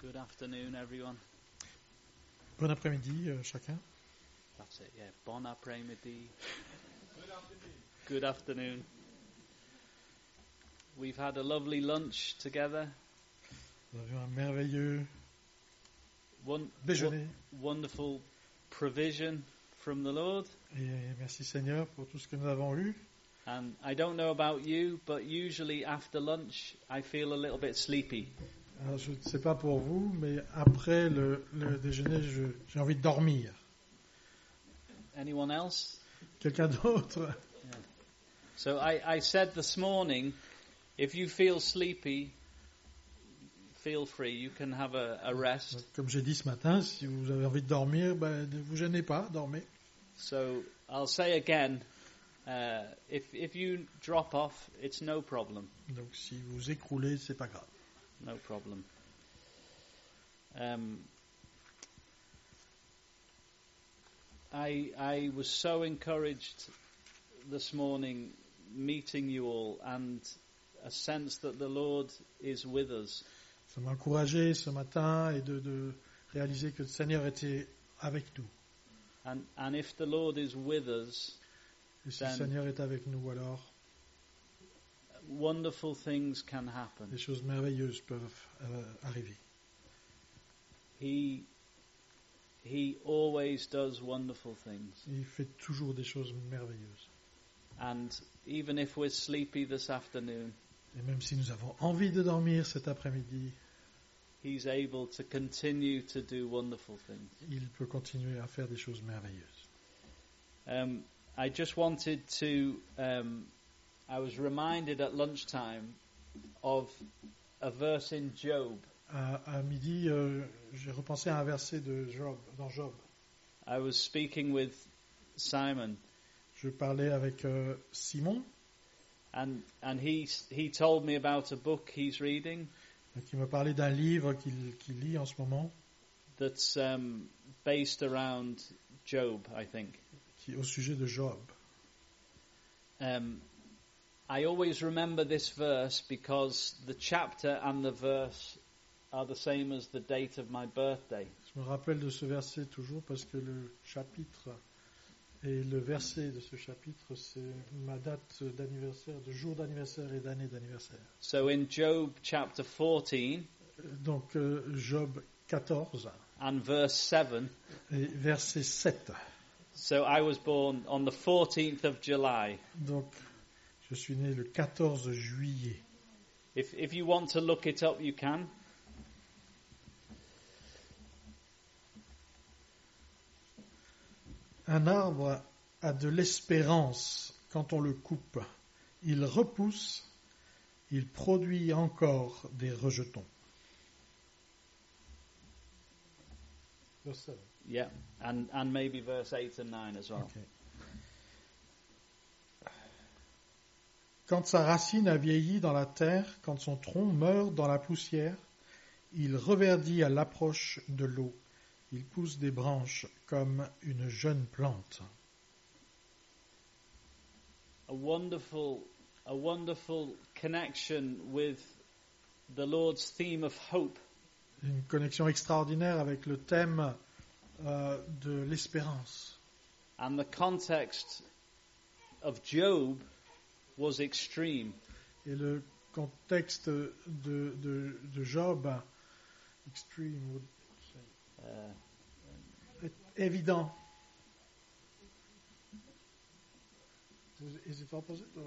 Good afternoon, everyone. Bon après-midi, chacun. That's it, yeah. Bon après-midi. Good afternoon. We've had a lovely lunch together. Nous avions un merveilleux déjeuner. Wonderful provision from the Lord. Et merci Seigneur pour tout ce que nous avons eu. And I don't know about you, but usually after lunch, I feel a little bit sleepy. Alors, je ne sais pas pour vous, mais après le déjeuner, j'ai envie de dormir. Anyone else? Quelqu'un d'autre? Yeah. So I said this morning, if you feel sleepy, feel free. You can have a rest. Comme j'ai dit ce matin, si vous avez envie de dormir, ne vous gênez pas, dormez. So I'll say again, if you drop off, it's no problem. Donc si vous écroulez, c'est pas grave. No problem. I was so encouraged this morning meeting you all and a sense that the Lord is with us. Ça m'a encouragé ce matin et de réaliser que le Seigneur était avec nous. And if the Lord is with us, Et si le Seigneur est avec nous, alors wonderful things can happen. des choses merveilleuses peuvent arriver. He always does wonderful things. Il fait toujours des choses merveilleuses. And even if we're sleepy this afternoon, Et même si nous avons envie de dormir cet après-midi, He's able to continue to do wonderful things. il peut continuer à faire des choses merveilleuses. I just wanted to, I was reminded at lunchtime of a verse in Job. À midi, j'ai repensé à un verset de Job, dans Job. I was speaking with Simon, Je parlais avec Simon, and he told me about a book he's reading qui me parlait d'un livre qu'il lit en ce moment, that's based around Job, I think. qui est au sujet de Job. I always remember this verse because the chapter and the verse are the same as the date of my birthday. Je me rappelle de ce verset toujours parce que le chapitre et le verset de ce chapitre, c'est ma date d'anniversaire, de jour d'anniversaire et d'année d'anniversaire. So in Job chapter 14 Donc Job 14 and verse 7, et verset 7. so I was born on the 14th of July. Donc je suis né le 14 juillet. If you want to look it up, you can. Un arbre a de l'espérance quand on le coupe. Il repousse, il produit encore des rejetons. Verse 7. Yeah, and maybe verse 8 and 9 as well. Okay. Quand sa racine a vieilli dans la terre, quand son tronc meurt dans la poussière, il reverdit à l'approche de l'eau. Il pousse des branches comme une jeune plante. A wonderful connection with the Lord's theme of hope. Une connexion extraordinaire avec le thème de l'espérance. And the context of Job was extreme. Et le contexte de Job, extreme, est évident. Is it opposite? Or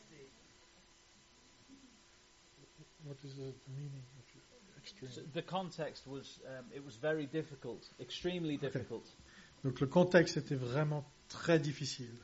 what is the meaning of extreme? So the context was, it was very difficult, extremely difficult. Donc le contexte était vraiment très difficile.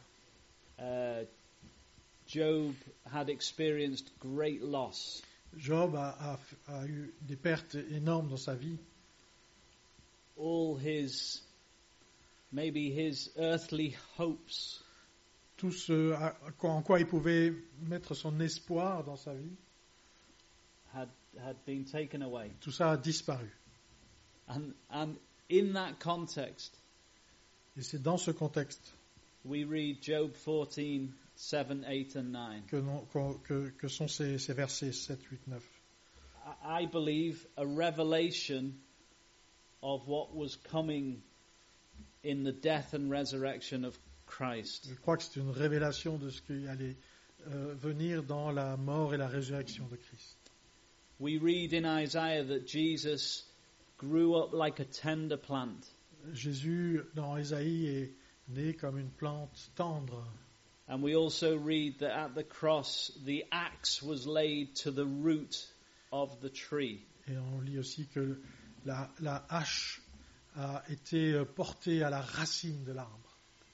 Job had experienced great loss. Job a eu des pertes énormes dans sa vie. All maybe his earthly hopes Tout ce en quoi il pouvait mettre son espoir dans sa vie, had been taken away. tout ça a disparu. And in that context, Et c'est dans ce contexte we read Job 14, 7, 8 and 9. que sont ces versets 7, 8, 9. I believe, a revelation of what was coming in the death and resurrection of Christ. Je crois que c'est une révélation de ce qui allait venir dans la mort et la résurrection de Christ. We read in Isaiah that Jesus grew up like a tender plant. Jésus, dans Ésaïe, est né comme une plante tendre. And we also read that at the cross, the axe was laid to the root of the tree. Et on lit aussi que la hache a été portée à la racine de l'arbre.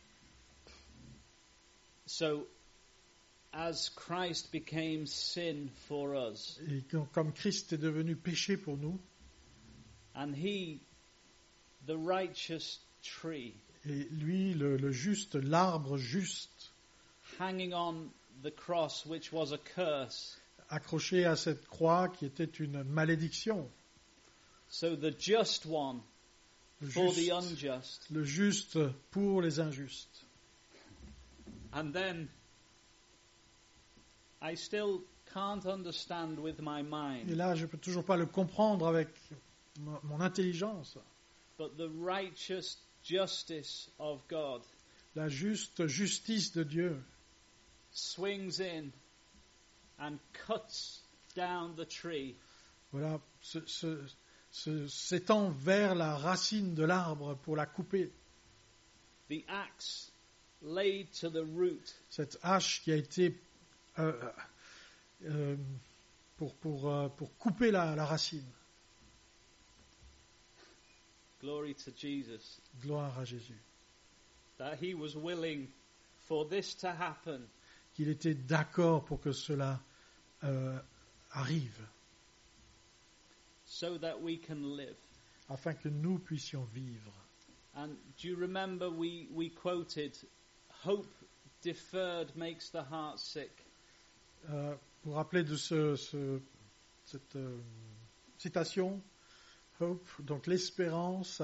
So, as Christ became sin for us, Et comme Christ est devenu péché pour nous, and he, the righteous tree, et lui, le juste, l'arbre juste, hanging on the cross, which was a curse, accroché à cette croix qui était une malédiction, so the just one for the unjust, le juste pour les injustes. and then I still can't understand with my Et mind, là, je ne peux toujours pas le comprendre avec mon intelligence. but the righteous justice of God La juste justice de Dieu swings in and cuts down the tree, voilà, s'étend vers la racine de l'arbre pour la couper. the axe laid to the root, Cette hache qui a été pour couper la racine. glory to Jesus, Gloire à Jésus. that he was willing for this to happen, Qu'il était d'accord pour que cela arrive, so that we can live. afin que nous puissions vivre. And do you remember we quoted, hope deferred makes the heart sick. Pour rappeler de cette citation, hope, donc l'espérance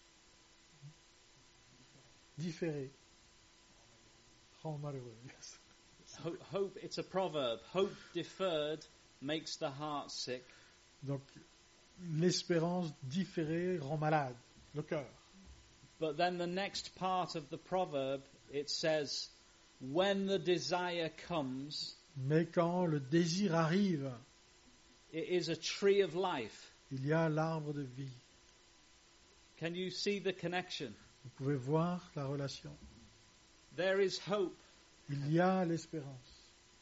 différée rend malheureux. Yes. Hope, it's a proverb. Hope deferred makes the heart sick. Donc l'espérance différée rend malade le cœur. But then the next part of the proverb, it says, when the desire comes, Mais quand le désir arrive, it is a tree of life. il y a l'arbre de vie. Can you see the connection? Vous pouvez voir la relation. There is hope Il y a l'espérance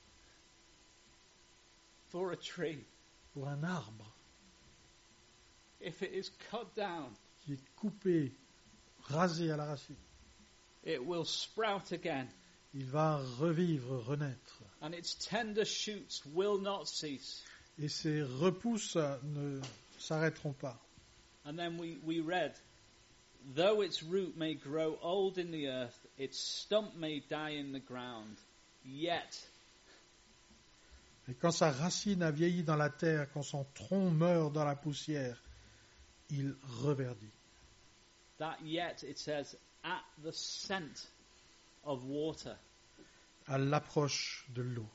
for a tree. pour un arbre If it is cut down, qui est coupé, rasé à la racine. it will sprout again, Il va revivre, renaître. and its tender shoots will not cease. Et ses repousses ne s'arrêteront pas. And then we read, though its root may grow old in the earth, its stump may die in the ground, yet Et quand sa racine a vieilli dans la terre, quand son tronc meurt dans la poussière, il reverdit. that yet, it says, at the scent of water. À l'approche de l'eau.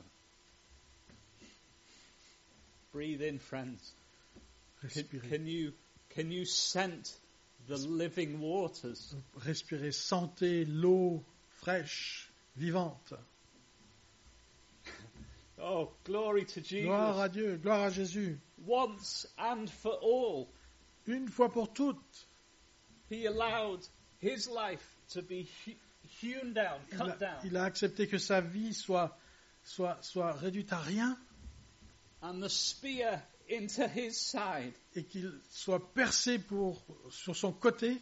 Breathe in, friends. Respirez. Can you scent the living waters? Respirez, sentez l'eau fraîche, vivante. Oh, glory to Jesus. Gloire à Dieu, gloire à Jésus. Once and for all, Une fois pour toutes, he allowed his life to be hewn down, cut down, il a accepté que sa vie soit réduite à rien and the spear into his side. et qu'il soit percé sur son côté.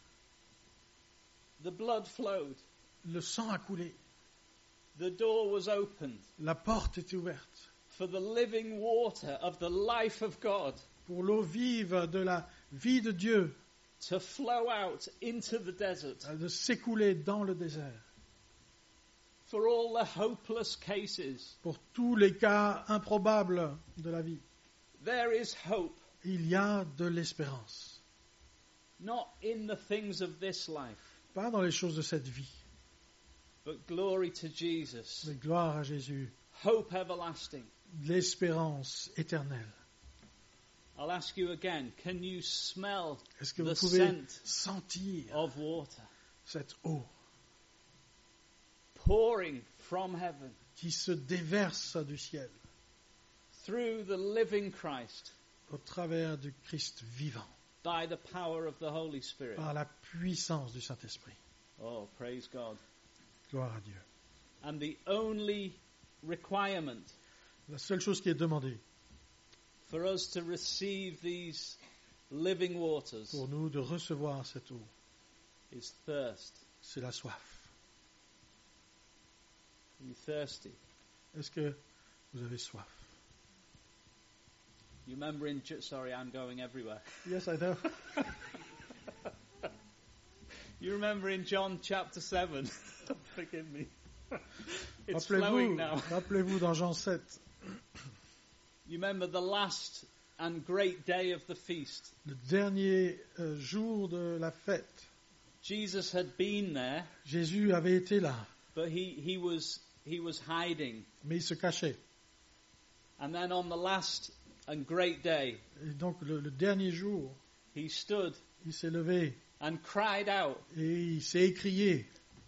The blood flowed. Le sang a coulé. The door was opened La porte était ouverte for the living water of the life of God pour l'eau vive de la vie de Dieu to flow out into the desert. de s'écouler dans le désert. For all the hopeless cases, Pour tous les cas improbables de la vie, there is hope, il y a de l'espérance. not in the things of this life, Pas dans les choses de cette vie, but glory to Jesus. mais gloire à Jésus. Hope everlasting. L'espérance éternelle. I'll ask you again, can you smell Est-ce que vous the pouvez scent sentir of water cette eau pouring from heaven qui se déverse du ciel through the living Christ au travers du Christ vivant by the power of the Holy Spirit? par la puissance du Saint-Esprit? Oh, praise God. Gloire à Dieu. And the only requirement La seule chose qui est demandée for us to receive these living waters pour nous de recevoir cette eau, is thirst. c'est la soif. Are you thirsty? Est-ce que vous avez soif? You remember sorry, I'm going everywhere. Yes, I know. You remember in John chapter 7? Forgive me. It's flowing now. Rappelez-vous dans Jean 7, You remember the last and great day of the feast. le dernier jour de la fête. Jesus had been there, Jésus avait été là, but he was hiding. mais il se cachait. And then on the last and great day, Et donc le dernier jour, he stood il s'est levé and cried out, et il s'est écrié,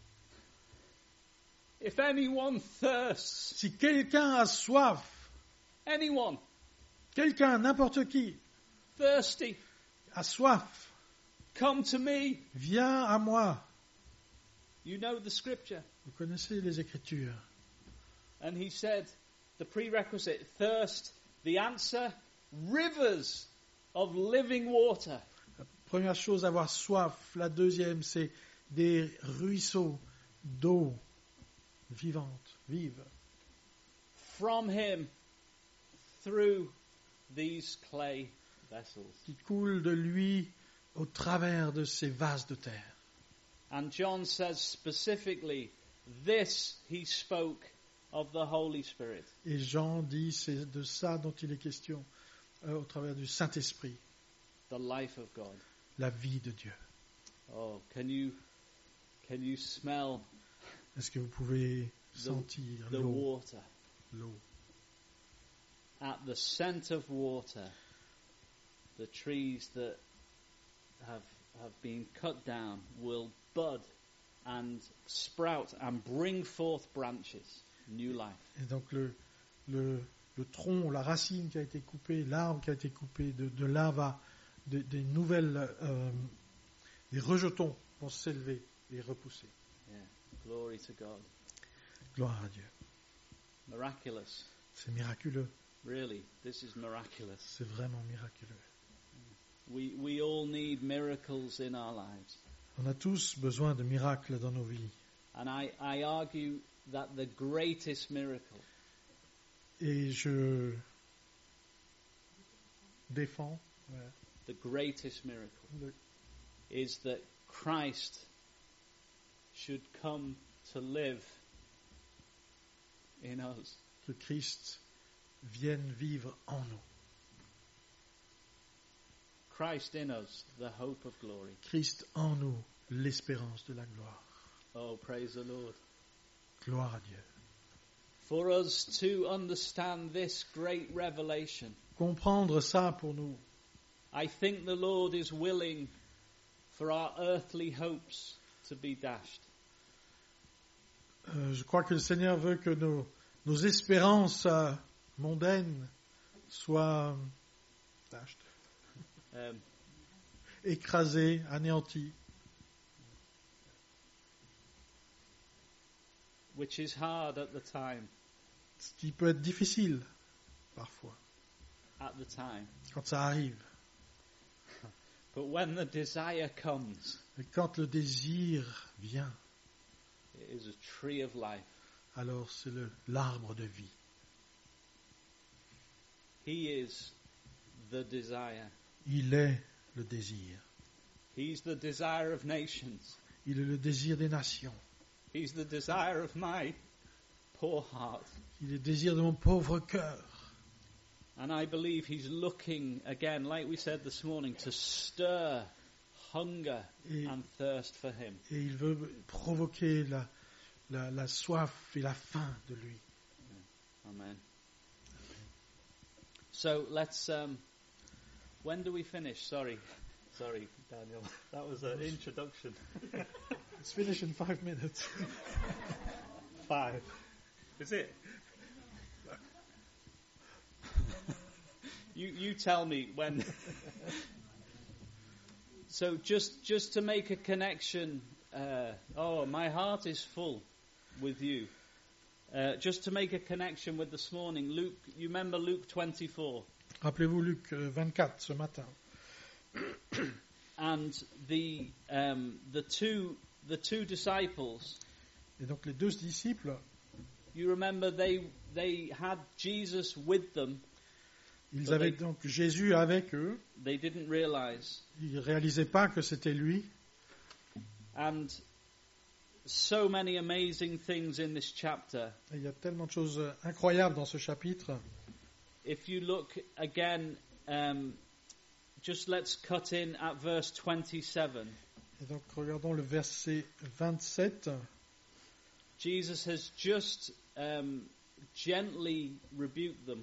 "If anyone thirsts, si quelqu'un a soif, anyone quelqu'un, n'importe qui, thirsty, a soif, come to me." viens à moi. You know the scripture. Vous connaissez les Écritures. And he said, the prerequisite, thirst, the answer, rivers of living water. La première chose, avoir soif. La deuxième, c'est des ruisseaux d'eau vivante, vive, From him, through these clay vessels. qui coulent de lui au travers de ces vases de terre. And John says specifically, this he spoke of the Holy Spirit. Et Jean dit, c'est de ça dont il est question au travers du Saint-Esprit, The life of God. la vie de Dieu. Oh, can you smell Est-ce que vous pouvez sentir the l'eau, water? l'eau? At the scent of water, the trees that have been cut down will bud and sprout and bring forth branches, new life. Et donc le tronc, la racine qui a été coupée, l'arbre qui a été coupé, de là va des nouvelles, des rejetons vont s'élever et repousser. Yeah. Glory to God. Gloire à Dieu. Miraculous. C'est miraculeux. Really, this is miraculous. C'est vraiment miraculeux. We all need miracles in our lives. On a tous besoin de miracles dans nos vies. And I argue that the greatest miracle Et je défends the greatest miracle le- is that Christ should come to live in us. que Christ vienne vivre en nous. Christ in us, the hope of glory. Christ en nous, l'espérance de la gloire. Oh, praise the Lord. Gloire à Dieu. For us to understand this great revelation, Comprendre ça pour nous, I think the Lord is willing for our earthly hopes to be dashed. je crois que le Seigneur veut que nos espérances mondaines soient écrasées, anéanties, Which is hard at the time. ce qui peut être difficile parfois At the time. quand ça arrive. But when the desire comes, Et quand le désir vient, it is a tree of life. alors c'est l'arbre de vie. He is the desire. Il est le désir. He's the desire of nations. Il est le désir des nations. He's the desire of my poor heart. Il est le désir de mon pauvre cœur. And I believe he's looking, again, like we said this morning, to stir hunger and thirst for him. Et il veut provoquer la soif et la faim de lui. Amen. So let's When do we finish? Sorry, Daniel. That was an introduction. Let's finish in 5 minutes. 5. Is it? You tell me when. So just to make a connection. My heart is full with you. Just to make a connection with this morning, Luke. You remember Luke 24? Rappelez-vous Luc 24 ce matin. And the two disciples. Et donc les 2 disciples. You remember they had Jesus with them. Ils avaient donc Jésus avec eux. They didn't realize. Ils ne réalisaient pas que c'était lui. And so many amazing things in this chapter. Et il y a tellement de choses incroyables dans ce chapitre. If you look again, just let's cut in at verse 27. Et donc regardons le verset 27. Jesus has just gently rebuked them.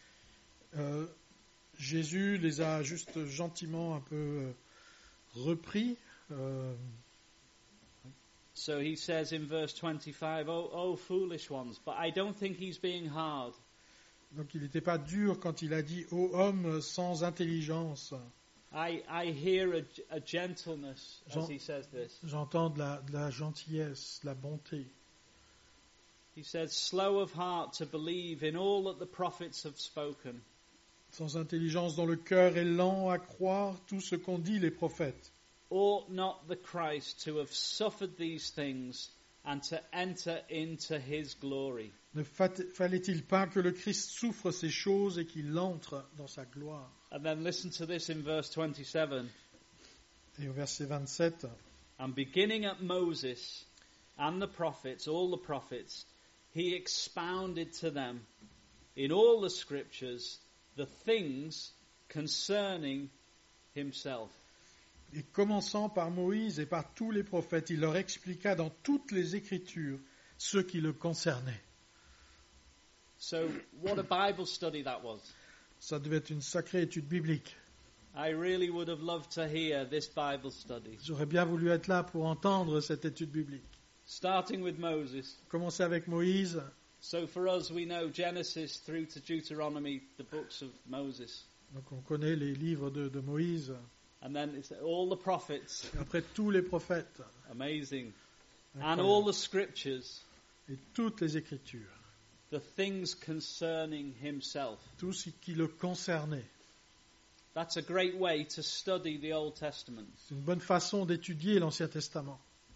Jésus les a juste gentiment un peu repris. So he says in verse 25, oh foolish ones, but I don't think he's being hard. Donc il n'était pas dur quand il a dit ô homme sans intelligence. I hear a gentleness as he says this. J'entends de la gentillesse, de la bonté. He says, slow of heart to believe in all that the prophets have spoken. Sans intelligence dont le cœur est lent à croire tout ce qu'ont dit les prophètes. Ought not the Christ to have suffered these things and to enter into his glory? Ne fallait-il pas que le Christ souffre ces choses et qu'il entre dans sa gloire? And then listen to this in verse 27. Et au verset 27. And beginning at Moses and the prophets, all the prophets, he expounded to them in all the scriptures the things concerning himself. Et commençant par Moïse et par tous les prophètes, il leur expliqua dans toutes les Écritures ce qui le concernait. So, what a Bible study that was. Ça devait être une sacrée étude biblique. I really would have loved to hear this Bible study. J'aurais bien voulu être là pour entendre cette étude biblique. Starting with Moses. Commencer avec Moïse. So for us, we know Genesis through to Deuteronomy, the books of Moses. Donc on connaît les livres de Moïse. And then it's all the prophets. Et après tous les prophètes. Amazing. Incroyable. And all the scriptures. Et toutes les Écritures. The things concerning himself. Tout ce qui le concernait. That's a great way to study the Old Testament. C'est une bonne façon d'étudier l'Ancien Testament.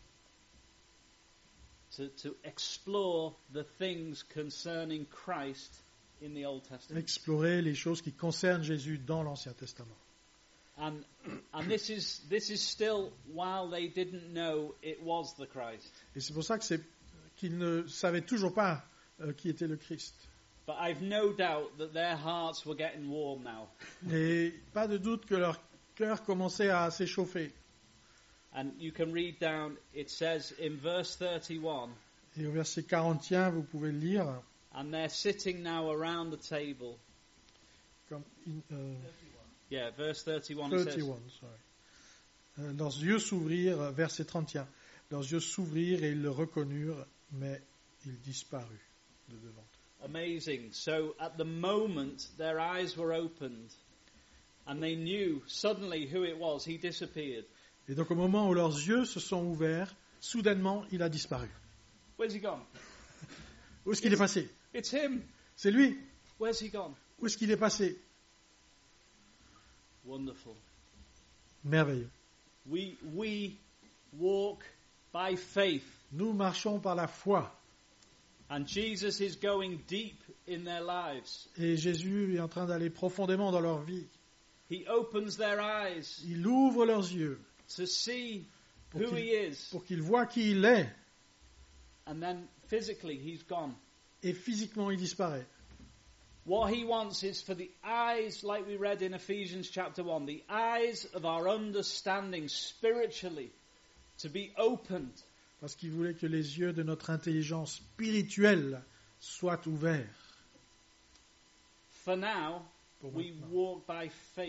To explore the things concerning Christ in the Old Testament. Explorer les choses qui concernent Jésus dans l'Ancien Testament. And this is still while they didn't know it was the Christ. Et c'est pour ça que qu'ils ne savaient toujours pas qui était le Christ. But I've no doubt that their hearts were getting warm now. Et pas de doute que leur cœur commençait à s'échauffer. And you can read down, it says in verse 31, Et au verset 41, vous pouvez le lire. and they're sitting now around the table. Comme, Yeah, verse 31 it 31, says, sorry. Leurs yeux s'ouvrirent, verset 31. Leurs yeux s'ouvrirent et ils le reconnurent, mais il disparut de devant eux. amazing. So at the moment their eyes were opened and they knew suddenly who it was. He disappeared. Et donc au moment où leurs yeux se sont ouverts, soudainement il a disparu. Where's he gone? Où est-ce qu'il est passé? It's him. C'est lui. Where's he gone? Où est-ce qu'il est passé? Wonderful. Merveilleux. We walk by faith. Nous marchons par la foi. And Jesus is going deep in their lives. Et Jésus est en train d'aller profondément dans leur vie. He opens their eyes Il ouvre leurs yeux to see pour who he is. pour qu'ils voient qui il est. And then physically he's gone. Et physiquement il disparaît. What he wants is for the eyes, like we read in Ephesians chapter 1, the eyes of our understanding spiritually to be opened. Parce qu'il voulait que les yeux de notre intelligence spirituelle soient ouverts. For now, Pour we maintenant. walk by faith.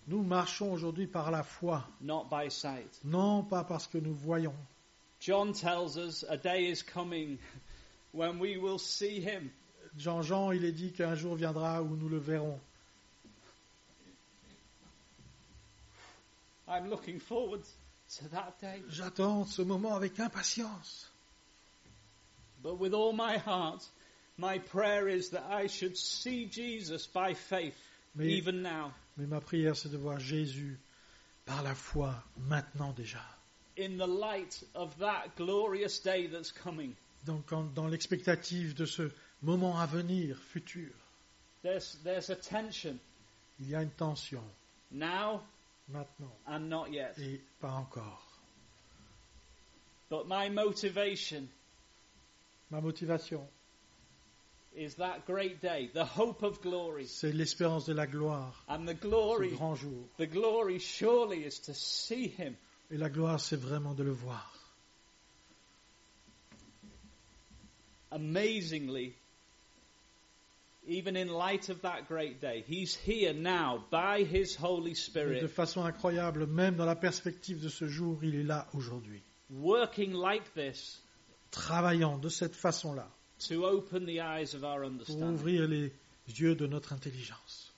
Nous marchons aujourd'hui par la foi, not by sight. non pas parce que nous voyons. John tells us a day is coming when we will see him. Jean, il est dit qu'un jour viendra où nous le verrons. I'm looking forward to that day. J'attends ce moment avec impatience. But with all my heart, my prayer is that I should see Jesus by faith, even now. Mais ma prière, c'est de voir Jésus par la foi, maintenant déjà. In the light of that glorious day that's coming. Donc, dans l'expectative de ce moment à venir, futur, there's a tension. Il y a une tension. Now maintenant and not yet. Et pas encore. But my motivation, ma motivation, is that great day, the hope of glory. C'est l'espérance de la gloire. And the glory, ce grand jour. The glory surely is to see him. Et la gloire, c'est vraiment de le voir. Amazingly, even in light of that great day, he's here now by his Holy Spirit. Et de façon incroyable, même dans la perspective de ce jour, il est là aujourd'hui. Working like this. Travaillant de cette façon-là. To open the eyes of our understanding. Pour ouvrir les yeux de notre intelligence.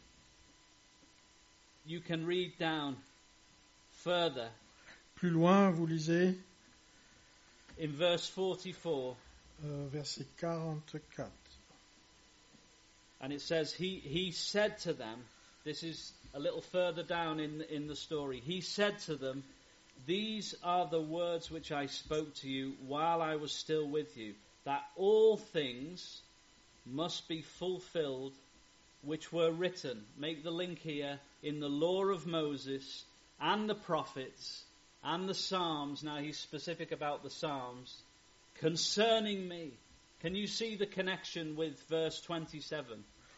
You can read down further. Plus loin, vous lisez. In verse 44. Verset 44. And it says, he said to them, this is a little further down in the story, he said to them, these are the words which I spoke to you while I was still with you, that all things must be fulfilled which were written, make the link here, in the law of Moses and the prophets and the Psalms. Now he's specific about the Psalms. Concerning me. Can you see the connection with verse 27?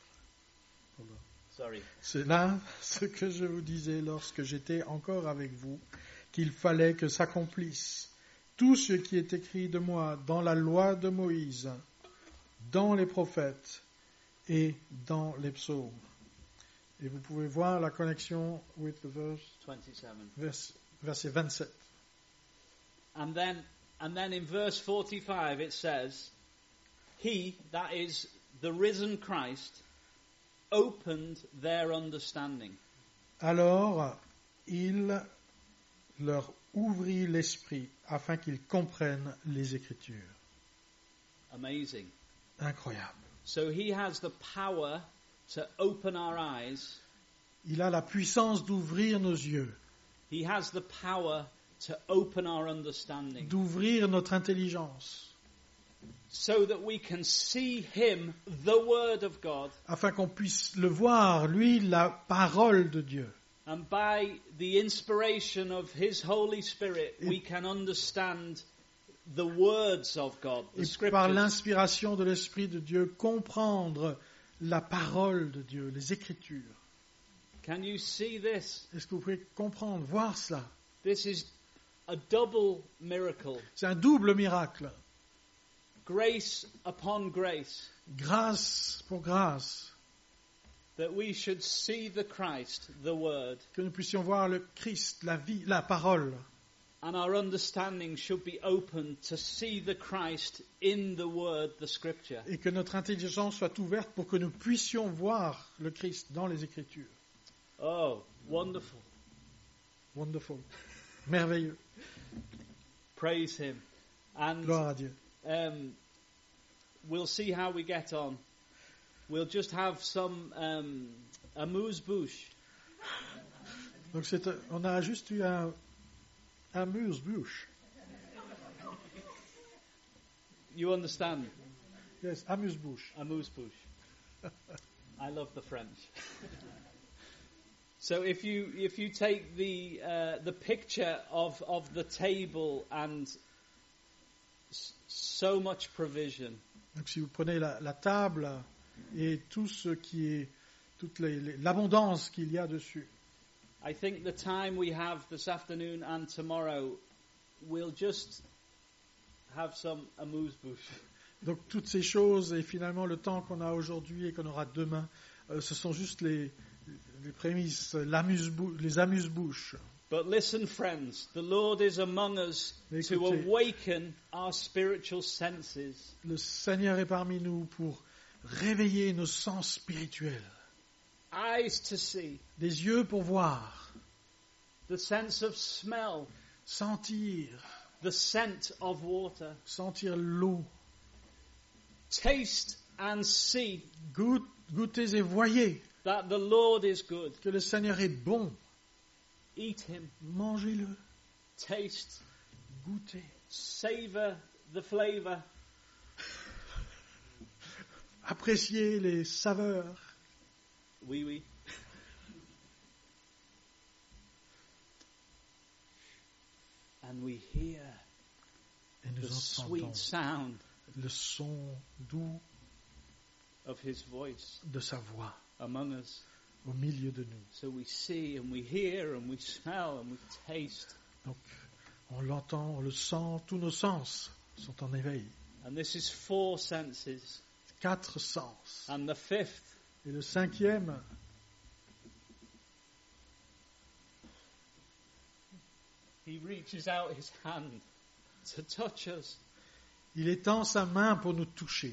Sorry. C'est là ce que je vous disais lorsque j'étais encore avec vous, qu'il fallait que s'accomplisse tout ce qui est écrit de moi dans la loi de Moïse, dans les prophètes et dans les psaumes. Et vous pouvez voir la connexion with the verse 27. Verset 27. And then in verse 45 it says, he, that is the risen Christ, opened their understanding. Alors, il leur ouvrit l'esprit afin qu'ils comprennent les Écritures. Amazing. Incroyable. So he has the power to open our eyes. Il a la puissance d'ouvrir nos yeux. He has the power to open our understanding. D'ouvrir notre intelligence. So that we can see him, the Word of God. Afin qu'on puisse le voir, lui, la parole de Dieu. And by the inspiration of his Holy Spirit, we can understand the words of God, the scriptures. Par l'inspiration de l'Esprit de Dieu, comprendre la parole de Dieu, les Écritures. Can you see this? Est-ce que vous pouvez comprendre, voir cela? This is a double miracle. C'est un double miracle. Grace upon grace. Grâce pour grâce. That we should see the Christ, the Word. Que nous puissions voir le Christ, la vie, la parole. And our understanding should be open to see the Christ in the Word, the Scripture. Et que notre intelligence soit ouverte pour que nous puissions voir le Christ dans les Écritures. Oh, wonderful. Wonderful. Merveilleux. Praise Him. And gloire à Dieu. We'll see how we get on. We'll just have some amuse-bouche. Donc on a juste eu un amuse-bouche. You understand? Yes, amuse-bouche. Amuse-bouche. I love the French. So if you take the picture of the table and so much provision. Donc si vous prenez la table et tout ce qui est toute l'abondance qu'il y a dessus. I think the time we have this afternoon and tomorrow, we'll just have some amuse-bouche. Donc toutes ces choses et finalement le temps qu'on a aujourd'hui et qu'on aura demain, ce sont juste les prémices, les amuse-bouches. But listen, friends, the Lord is among us Mais to écoutez, awaken our spiritual senses. le Seigneur est parmi nous pour réveiller nos sens spirituels. Eyes to see, Des yeux pour voir, the sense of smell, sentir, the scent of water. sentir l'eau. Taste and see Goûtez et voyez that the Lord is good. que le Seigneur est bon. Eat him, Mangez-le, taste, goûtez, savor the flavor. appréciez les saveurs. Oui, oui. And we hear Et nous the sweet entendons sound le son doux of his voice de sa voix among us. au milieu de nous. So we see and we hear and we smell and we taste. Donc, on l'entend, on le sent, tous nos sens sont en éveil. And this is 4 senses. 4 sens. And the 5th, Et le 5e, he reaches out his hand to touch us. il étend sa main pour nous toucher.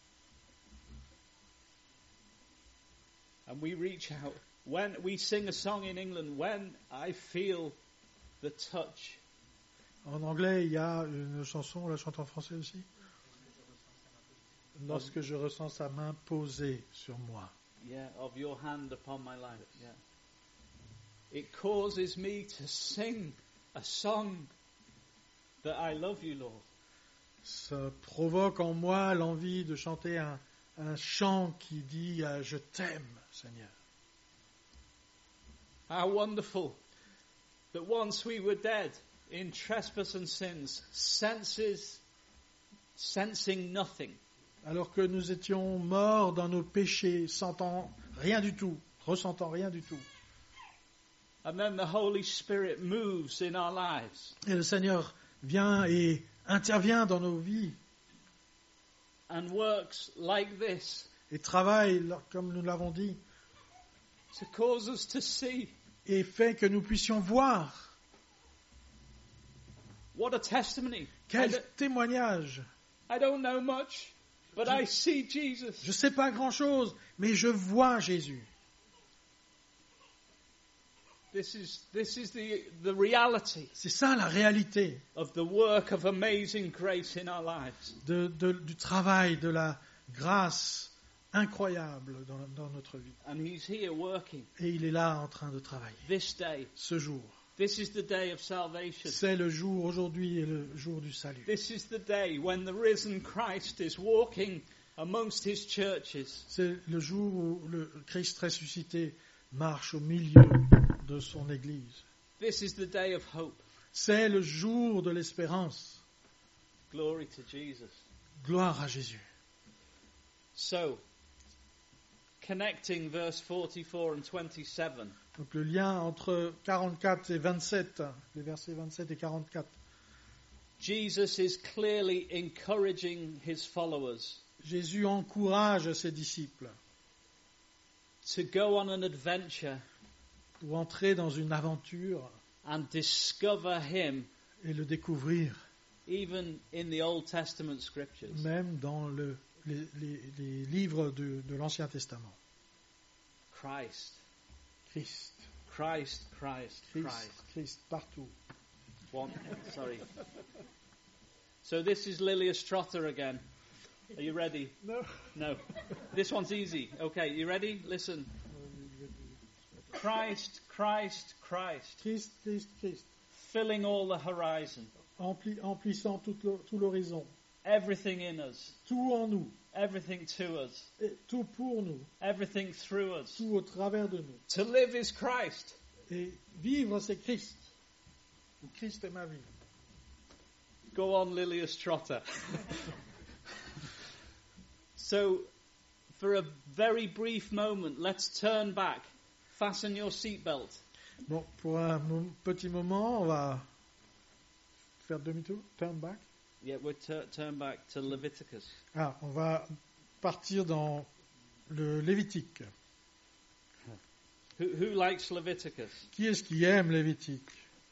And we reach out. When we sing a song in England, when I feel the touch. En anglais, il y a une chanson, on la chante en français aussi. Lorsque je ressens sa main posée sur moi. Yeah, of your hand upon my life. Yeah. It causes me to sing a song that I love you, Lord. Ça provoque en moi l'envie de chanter un chant qui dit « Je t'aime, Seigneur ». How wonderful that once we were dead in trespass and sins, sensing nothing. Alors que nous étions morts dans nos péchés, sentant rien du tout, ressentant rien du tout. And then the Holy Spirit moves in our lives. Et le Seigneur vient et intervient dans nos vies And works like this et travaille, comme nous l'avons dit, to cause us to see. et fait que nous puissions voir. What a testimony. Quel témoignage! I don't know much, but I see Jesus. Je ne sais pas grand-chose, mais je vois Jésus. This is the reality C'est ça la réalité of the work of amazing grace in our lives. du travail, de la grâce incroyable dans notre vie. And he's here working Et il est là en train de travailler. this day. Ce jour, This is the day of salvation. c'est le jour, aujourd'hui est le jour du salut. This is the day when the risen Christ is walking amongst his churches. C'est le jour où le Christ ressuscité marche au milieu de son Église. This is the day of hope. C'est le jour de l'espérance. Glory to Jesus. Gloire à Jésus. So, connecting verse 44 and 27. Donc le lien entre 44 et 27, les versets 27 et 44. Jesus is clearly encouraging his followers Jésus encourage ses disciples to go on an adventure pour entrer dans une aventure and discover him et le découvrir, even in the Old Testament scriptures. même dans les livres de l'Ancien Testament. Christ, Christ, Christ, Christ, Christ, Christ. Christ, partout. Sorry. So this is Lilia Strotter again. Are you ready? No. No. This one's easy. Okay, you ready? Listen. Christ, Christ, Christ. Christ, Christ, Christ. Filling all the horizon. Emplissant tout l'horizon. Everything in us. Tout en nous. Everything to us. Et tout pour nous. Everything through us. Tout au travers de nous. To live is Christ. Et vivre, c'est Christ. Christ est ma vie. Go on, Lilia Strotter. So, for a very brief moment, let's turn back. Fasten your seatbelt. Bon, pour un petit moment, on va faire demi-tour, turn back. Yeah, we'll turn back to Leviticus. Ah, on va partir dans le Lévitique. Who likes Leviticus? Qui est-ce qui aime Lévitique?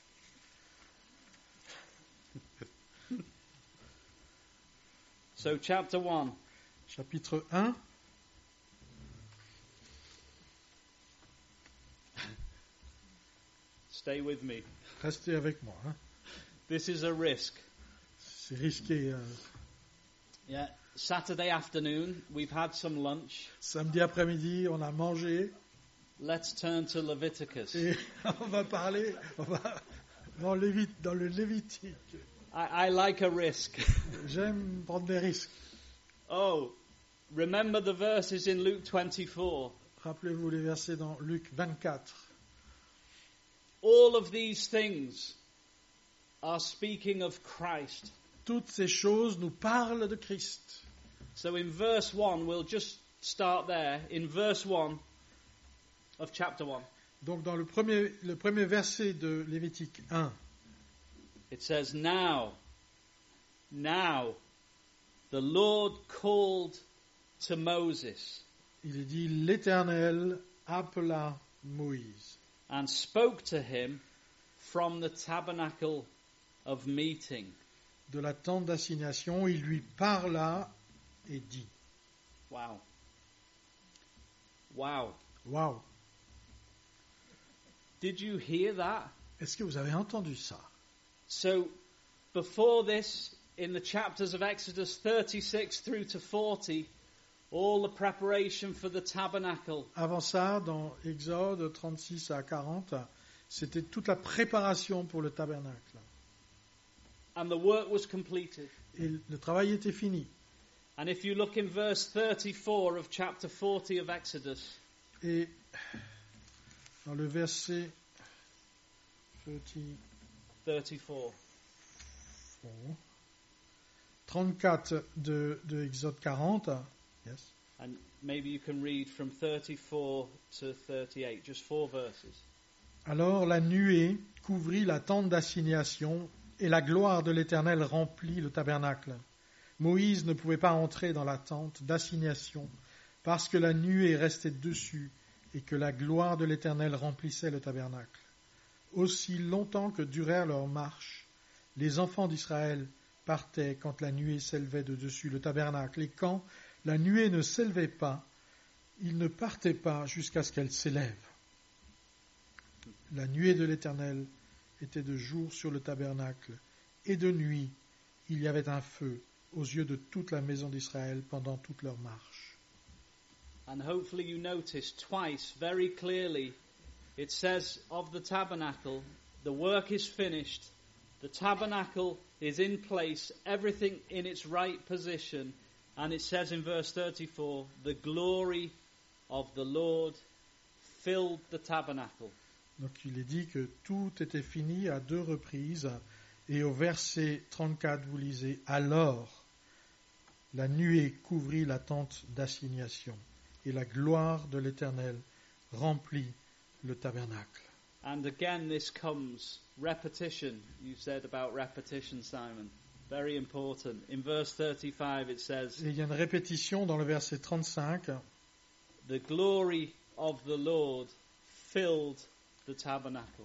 So chapter 1. Chapitre 1. Stay with me. Restez avec moi. Hein. This is a risk. C'est risqué. Yeah. Saturday afternoon, we've had some lunch. Samedi après-midi, on a mangé. Let's turn to Leviticus. Et on va parler dans le Lévitique. I like a risk. J'aime prendre des risques. Oh, remember the verses in Luke 24. Rappelez-vous les versets dans Luc 24. All of these things are speaking of Christ. Toutes ces choses nous parlent de Christ. So in verse 1, we'll just start there. In verse 1 of chapter 1. Donc dans le premier verset de Lévitique 1, it says, Now, the Lord called to Moses il est dit, l'Éternel appela Moïse and spoke to him from the tabernacle of meeting. de la tente d'assignation, il lui parla et dit. Wow. Waouh! Did you hear that? Est-ce que vous avez entendu ça? So, before this, in the chapters of Exodus 36 through to 40, all the preparation for the tabernacle. Avant ça, dans Exode 36 à 40, c'était toute la préparation pour le tabernacle. And the work was completed. Et le travail était fini. And if you look in verse 34 of chapter 40 of Exodus, Et dans le verset 34 de Exode 40, yes. And maybe you can read from 34 to 38, just 4 verses. Alors la nuée couvrit la tente d'assignation et la gloire de l'Éternel remplit le tabernacle. Moïse ne pouvait pas entrer dans la tente d'assignation parce que la nuée restait dessus et que la gloire de l'Éternel remplissait le tabernacle. Aussi longtemps que durèrent leurs marches, les enfants d'Israël partaient quand la nuée s'élevait de dessus le tabernacle, et quand la nuée ne s'élevait pas, ils ne partaient pas jusqu'à ce qu'elle s'élève. La nuée de l'Éternel était de jour sur le tabernacle, et de nuit il y avait un feu aux yeux de toute la maison d'Israël pendant toute leur marche. And hopefully you notice twice very clearly it says of the tabernacle, the work is finished, the tabernacle is in place, everything in its right position, and it says in verse 34, the glory of the Lord filled the tabernacle. Donc il est dit que tout était fini à 2 reprises, et au verset 34 vous lisez, alors la nuée couvrit la tente d'assignation, et la gloire de l'Éternel remplit le tabernacle. And again this comes, repetition. You said about repetition, Simon. Very important. In verse 35 it says, Et il y a une répétition dans le verset 35. the glory of the Lord filled the tabernacle.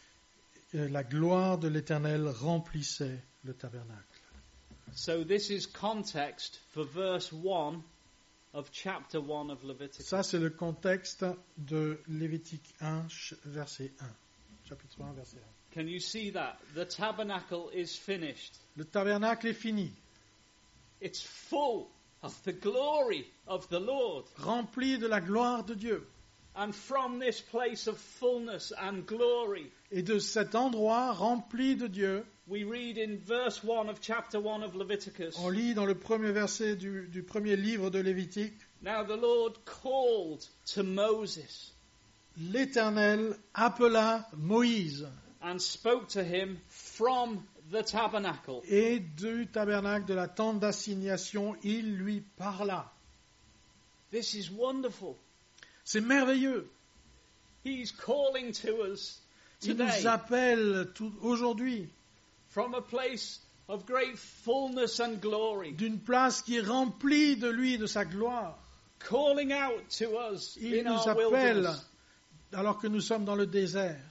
La gloire de l'Éternel remplissait le tabernacle. So this is context for verse 1 of chapter 1 of Leviticus. Ça, c'est le contexte de Lévitique 1, verset 1. Chapitre 1, verset 1. Can you see that? The tabernacle is finished. Le tabernacle est fini, It's full of the glory of the Lord. rempli de la gloire de Dieu. And from this place of fullness and glory, Et de cet endroit rempli de Dieu, we read in verse 1 of chapter 1 of Leviticus, on lit dans le premier verset du premier livre de Lévitique, now the Lord called to Moses l'Éternel appela Moïse, and spoke to him from the tabernacle. et du tabernacle de la tente d'assignation, il lui parla. This is wonderful. C'est merveilleux. He's calling to us Il today nous appelle aujourd'hui from a place of great fullness and glory, d'une place qui est remplie de lui, de sa gloire. calling out to us Il in nous our appelle wilderness. alors que nous sommes dans le désert,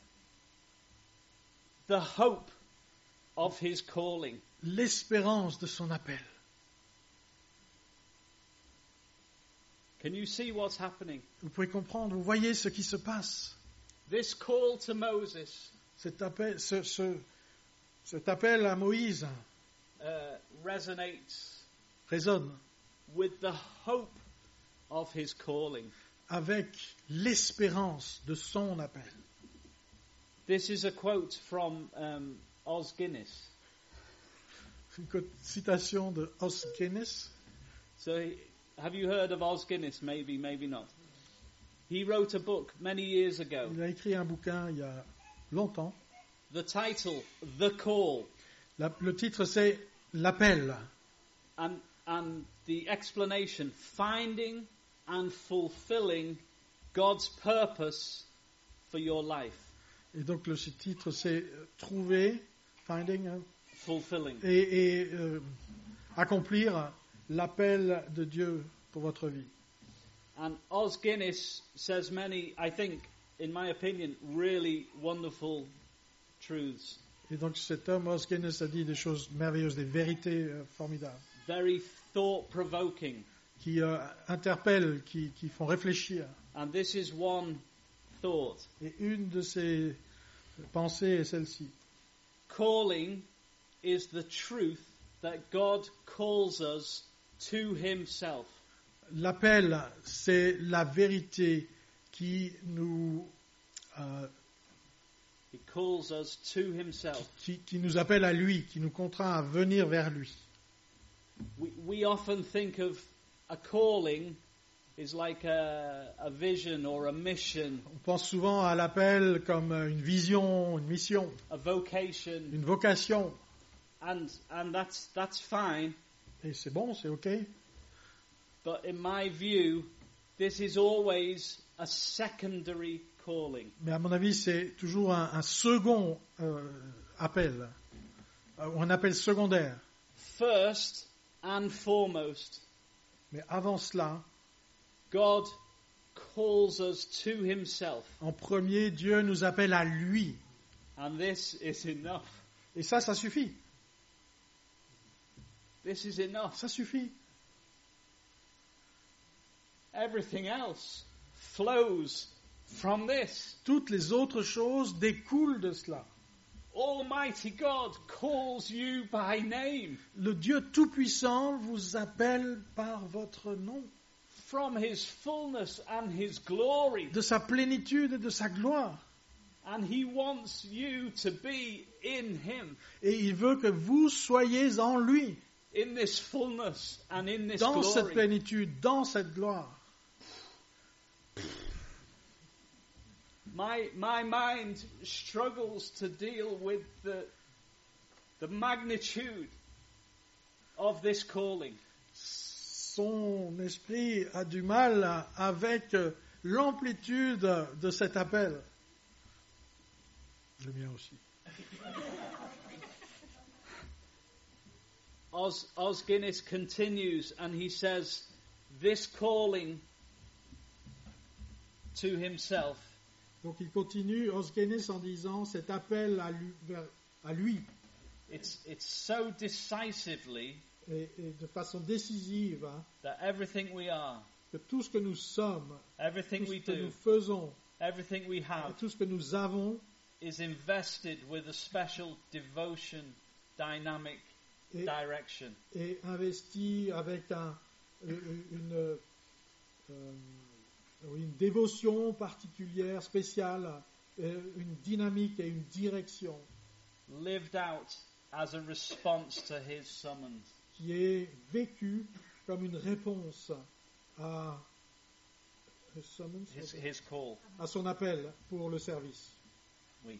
the hope of his calling. l'espérance de son appel. Can you see what's happening? Vous pouvez comprendre, vous voyez ce qui se passe. This call to Moses Cet appel, cet appel à Moïse resonates résonne with the hope of his calling. avec l'espérance de son appel. This is a quote from Os Guinness. Une citation de Os Guinness. So, have you heard of Os Guinness? Maybe, maybe not. He wrote a book many years ago. Il a écrit un bouquin il y a longtemps. The title, The Call, Le titre c'est L'appel. and the explanation, Finding and Fulfilling God's Purpose for Your Life. Et donc le titre c'est Trouver, Finding, Fulfilling. et accomplir l'appel de Dieu pour votre vie. And Os Guinness says many, I think, in my opinion, really wonderful truths. Et donc cet homme, Os Guinness, a dit des choses merveilleuses, des vérités formidables, Very thought-provoking. qui interpellent, qui font réfléchir. And this is one thought. Et une de ces pensées est celle-ci. Calling is the truth that God calls us to himself. L'appel, c'est la vérité qui nous He calls us to himself. qui nous appelle à lui, qui nous contraint à venir vers lui. We often think of a calling is like a vision or a mission, On pense souvent à l'appel comme une vision, une mission, a vocation, une vocation. and that's fine. Et c'est bon, c'est OK. But in my view, this is always a secondary calling. Mais à mon avis, c'est toujours un second appel, ou un appel secondaire. First and foremost, Mais avant cela, God calls us to himself. en premier, Dieu nous appelle à lui. And this is enough. Et ça suffit. This is enough. Ça suffit. Everything else flows from this. Toutes les autres choses découlent de cela. Almighty God calls you by name. Le Dieu Tout-Puissant vous appelle par votre nom, From his fullness and his glory. de sa plénitude et de sa gloire. And he wants you to be in him. Et il veut que vous soyez en lui, In this fullness and in this dans cette glory. plénitude, dans cette gloire. My mind struggles to deal with the magnitude of this calling. Son esprit a du mal avec l'amplitude de cet appel. Le mien aussi. Os Guinness continues and he says, this calling to himself Donc il continue, Os Guinness, en disant cet appel à lui it's so decisively et de façon décisive, that everything we are, que tout ce que nous sommes, everything tout we ce que do, nous faisons, everything we et have tout ce que nous avons is invested with a special devotion, dynamic est, direction. est investi avec une dévotion particulière, spéciale, une dynamique et une direction Lived out as a response to his summons. qui est vécue comme une réponse à His call. à son appel pour le service. Oui.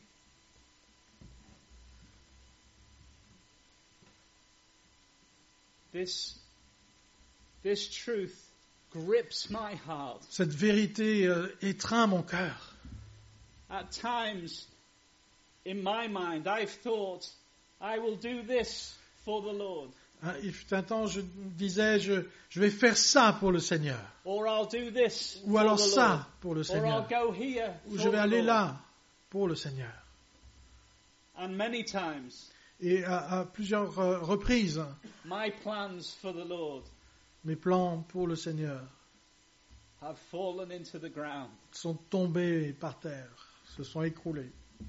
This truth grips my heart. Cette vérité étreint mon cœur. At times, in my mind, I've thought, I will do this for the Lord. Il fut un temps, je disais, je vais faire ça pour le Seigneur. Or I'll do this Ou for alors the ça Lord. pour le Or I'll Seigneur. go here Ou for je vais the aller Lord. là pour le Seigneur. And many times, Et à plusieurs reprises, my plans for the Lord mes plans pour le Seigneur have fallen into the ground. sont tombés par terre, se sont écroulés.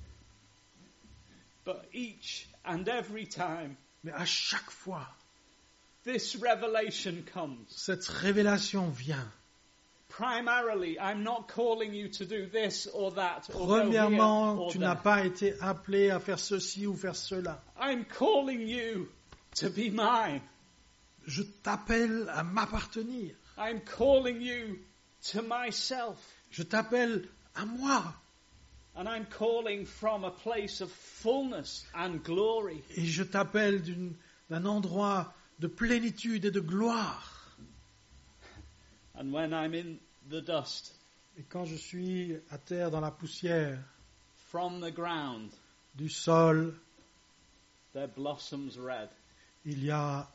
But each and every time Mais à chaque fois, this revelation comes, cette révélation vient. primarily, I'm not calling you to do this or that or go here Premièrement, or tu there. n'as pas été appelé à faire ceci ou faire cela. I'm calling you to be mine. Je t'appelle à m'appartenir. I'm calling you to myself. Je t'appelle à moi. And I'm calling from a place of fullness and glory. Et je t'appelle d'un endroit de plénitude et de gloire. And when I'm in the dust, Et quand je suis à terre dans la poussière from the ground, du sol, there blossoms red. il y a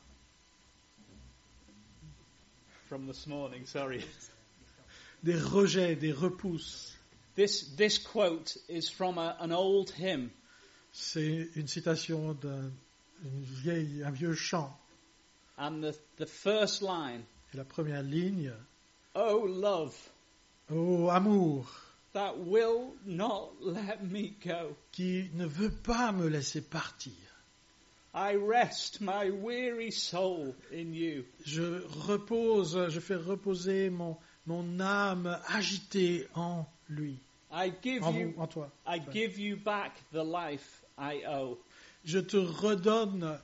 From this morning, sorry. des rejets, des repousses. This quote is from an old hymn. C'est une citation d'un un vieux chant. And the first line, Et la première ligne, oh love, ô amour, that will not let me go. qui ne veut pas me laisser partir. I rest my weary soul in you. Je fais reposer mon âme agitée en lui, I give en you, vous, en toi. I give you back the life I owe. Je te redonne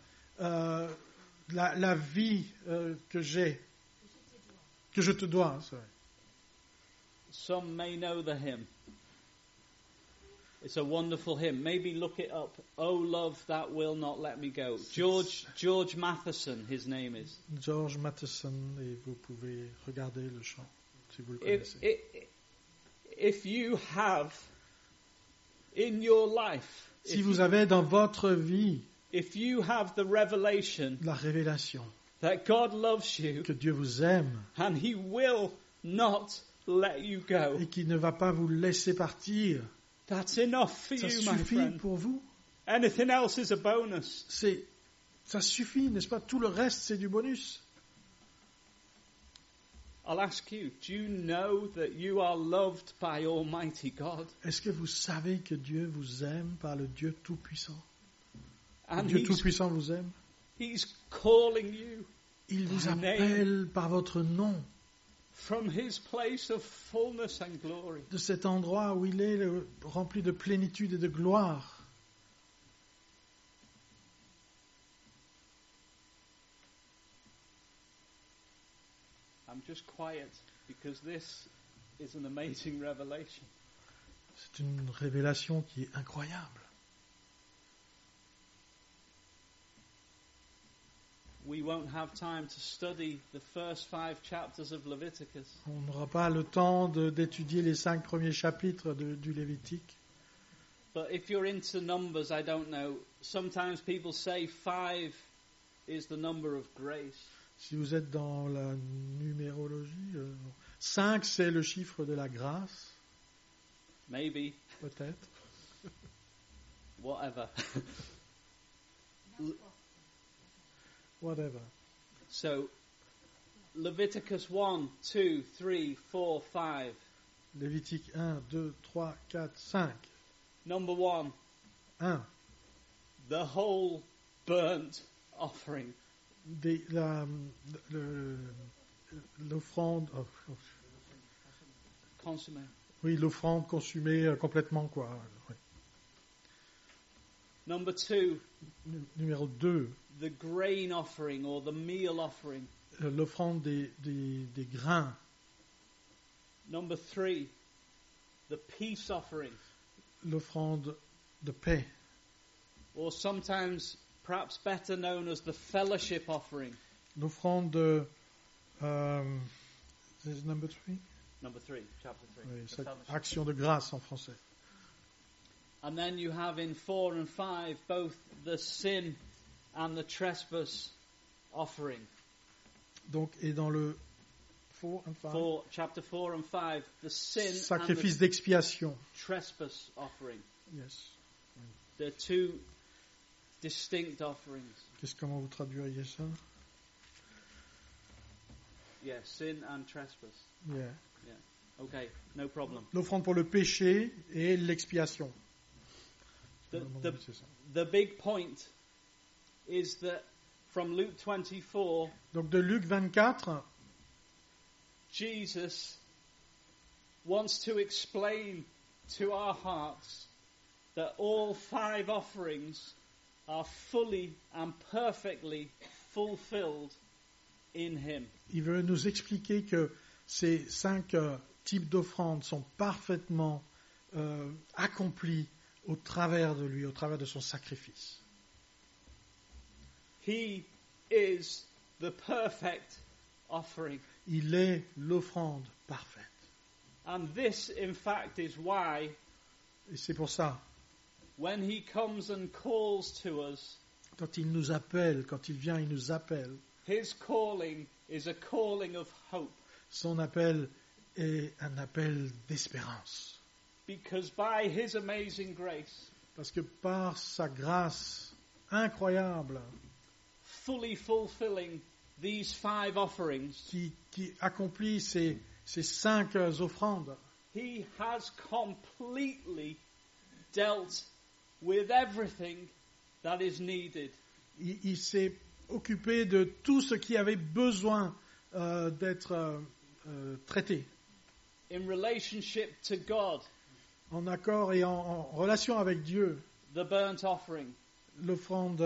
la vie que j'ai, que je te dois. Sorry. Some may know the hymn. It's a wonderful hymn. Maybe look it up. Oh love that will not let me go. George Matheson, his name is. George Matheson, et vous pouvez regarder le chant si vous le connaissez. If you have in your life, Si vous avez dans votre vie if you have the revelation la révélation that God loves you que Dieu vous aime and He will not let you go, et qu'il ne va pas vous laisser partir, that's enough for ça you, my suffit friend. pour vous. Anything else is a bonus. Ça suffit, n'est-ce pas? Tout le reste, c'est du bonus. I'll ask you, do you know that you are loved by Almighty God? Est-ce que vous savez que Dieu vous aime par le Dieu Tout-Puissant? And Dieu Tout-Puissant vous aime. He's calling you Il vous by name appelle par votre nom, from His place of fullness and glory. de cet endroit où il est rempli de plénitude et de gloire. I'm just quiet because this is an amazing revelation. C'est une révélation qui est incroyable. We won't have time to study the first 5 chapters of Leviticus. On n'aura pas le temps d'étudier les 5 premiers chapitres du Lévitique. But if you're into numbers, I don't know. Sometimes people say 5 is the number of grace. Si vous êtes dans la numérologie, 5 c'est le chiffre de la grâce, Maybe. peut-être. Whatever. Whatever. So, Leviticus 1, 2, 3, 4, 5. Lévitique 1, 2, 3, 4, 5. Number 1, 1. the whole burnt offering. L'offrande, Consummate. oui, l'offrande consumée complètement, quoi. Oui. Number 2, Numéro 2, the grain offering or the meal offering. l'offrande des grains. Number 3, the peace offering. L'offrande de paix. Or sometimes, perhaps better known as the fellowship offering. L'offrande de... is number 3? Number 3, chapter 3. Oui, the c'est fellowship. action de grâce en français. And then you have in 4 and 5 both the sin and the trespass offering. Donc, et dans le 4 and 5, Chapter 4 and 5, the sin sacrifice and d'expiation. the trespass offering. Yes. They're two distinct offerings. Comment vous traduiriez ça? Yeah, sin and trespass. Yeah. Okay, no problem. L'offrande pour le péché et l'expiation. The big point is that from Luke 24, Donc de Luc 24, Jesus wants to explain to our hearts that all 5 offerings are fully and perfectly fulfilled in Him. il veut nous expliquer que ces 5 types d'offrandes sont parfaitement accomplis au travers de lui, au travers de son sacrifice. He is the perfect offering. Il est l'offrande parfaite. And this, in fact, is why Et c'est pour ça, when He comes and calls to us, quand il nous appelle, quand il vient, il nous appelle, His calling is a calling of hope. son appel est un appel d'espérance. Because by His amazing grace, Parce que par sa grâce incroyable, fully fulfilling these 5 offerings, qui accomplit ces 5 offrandes, He has completely dealt with everything that is needed. il s'est occupé de tout ce qui avait besoin d'être traité, In relationship to God, en accord et en relation avec Dieu. the burnt offering, L'offrande,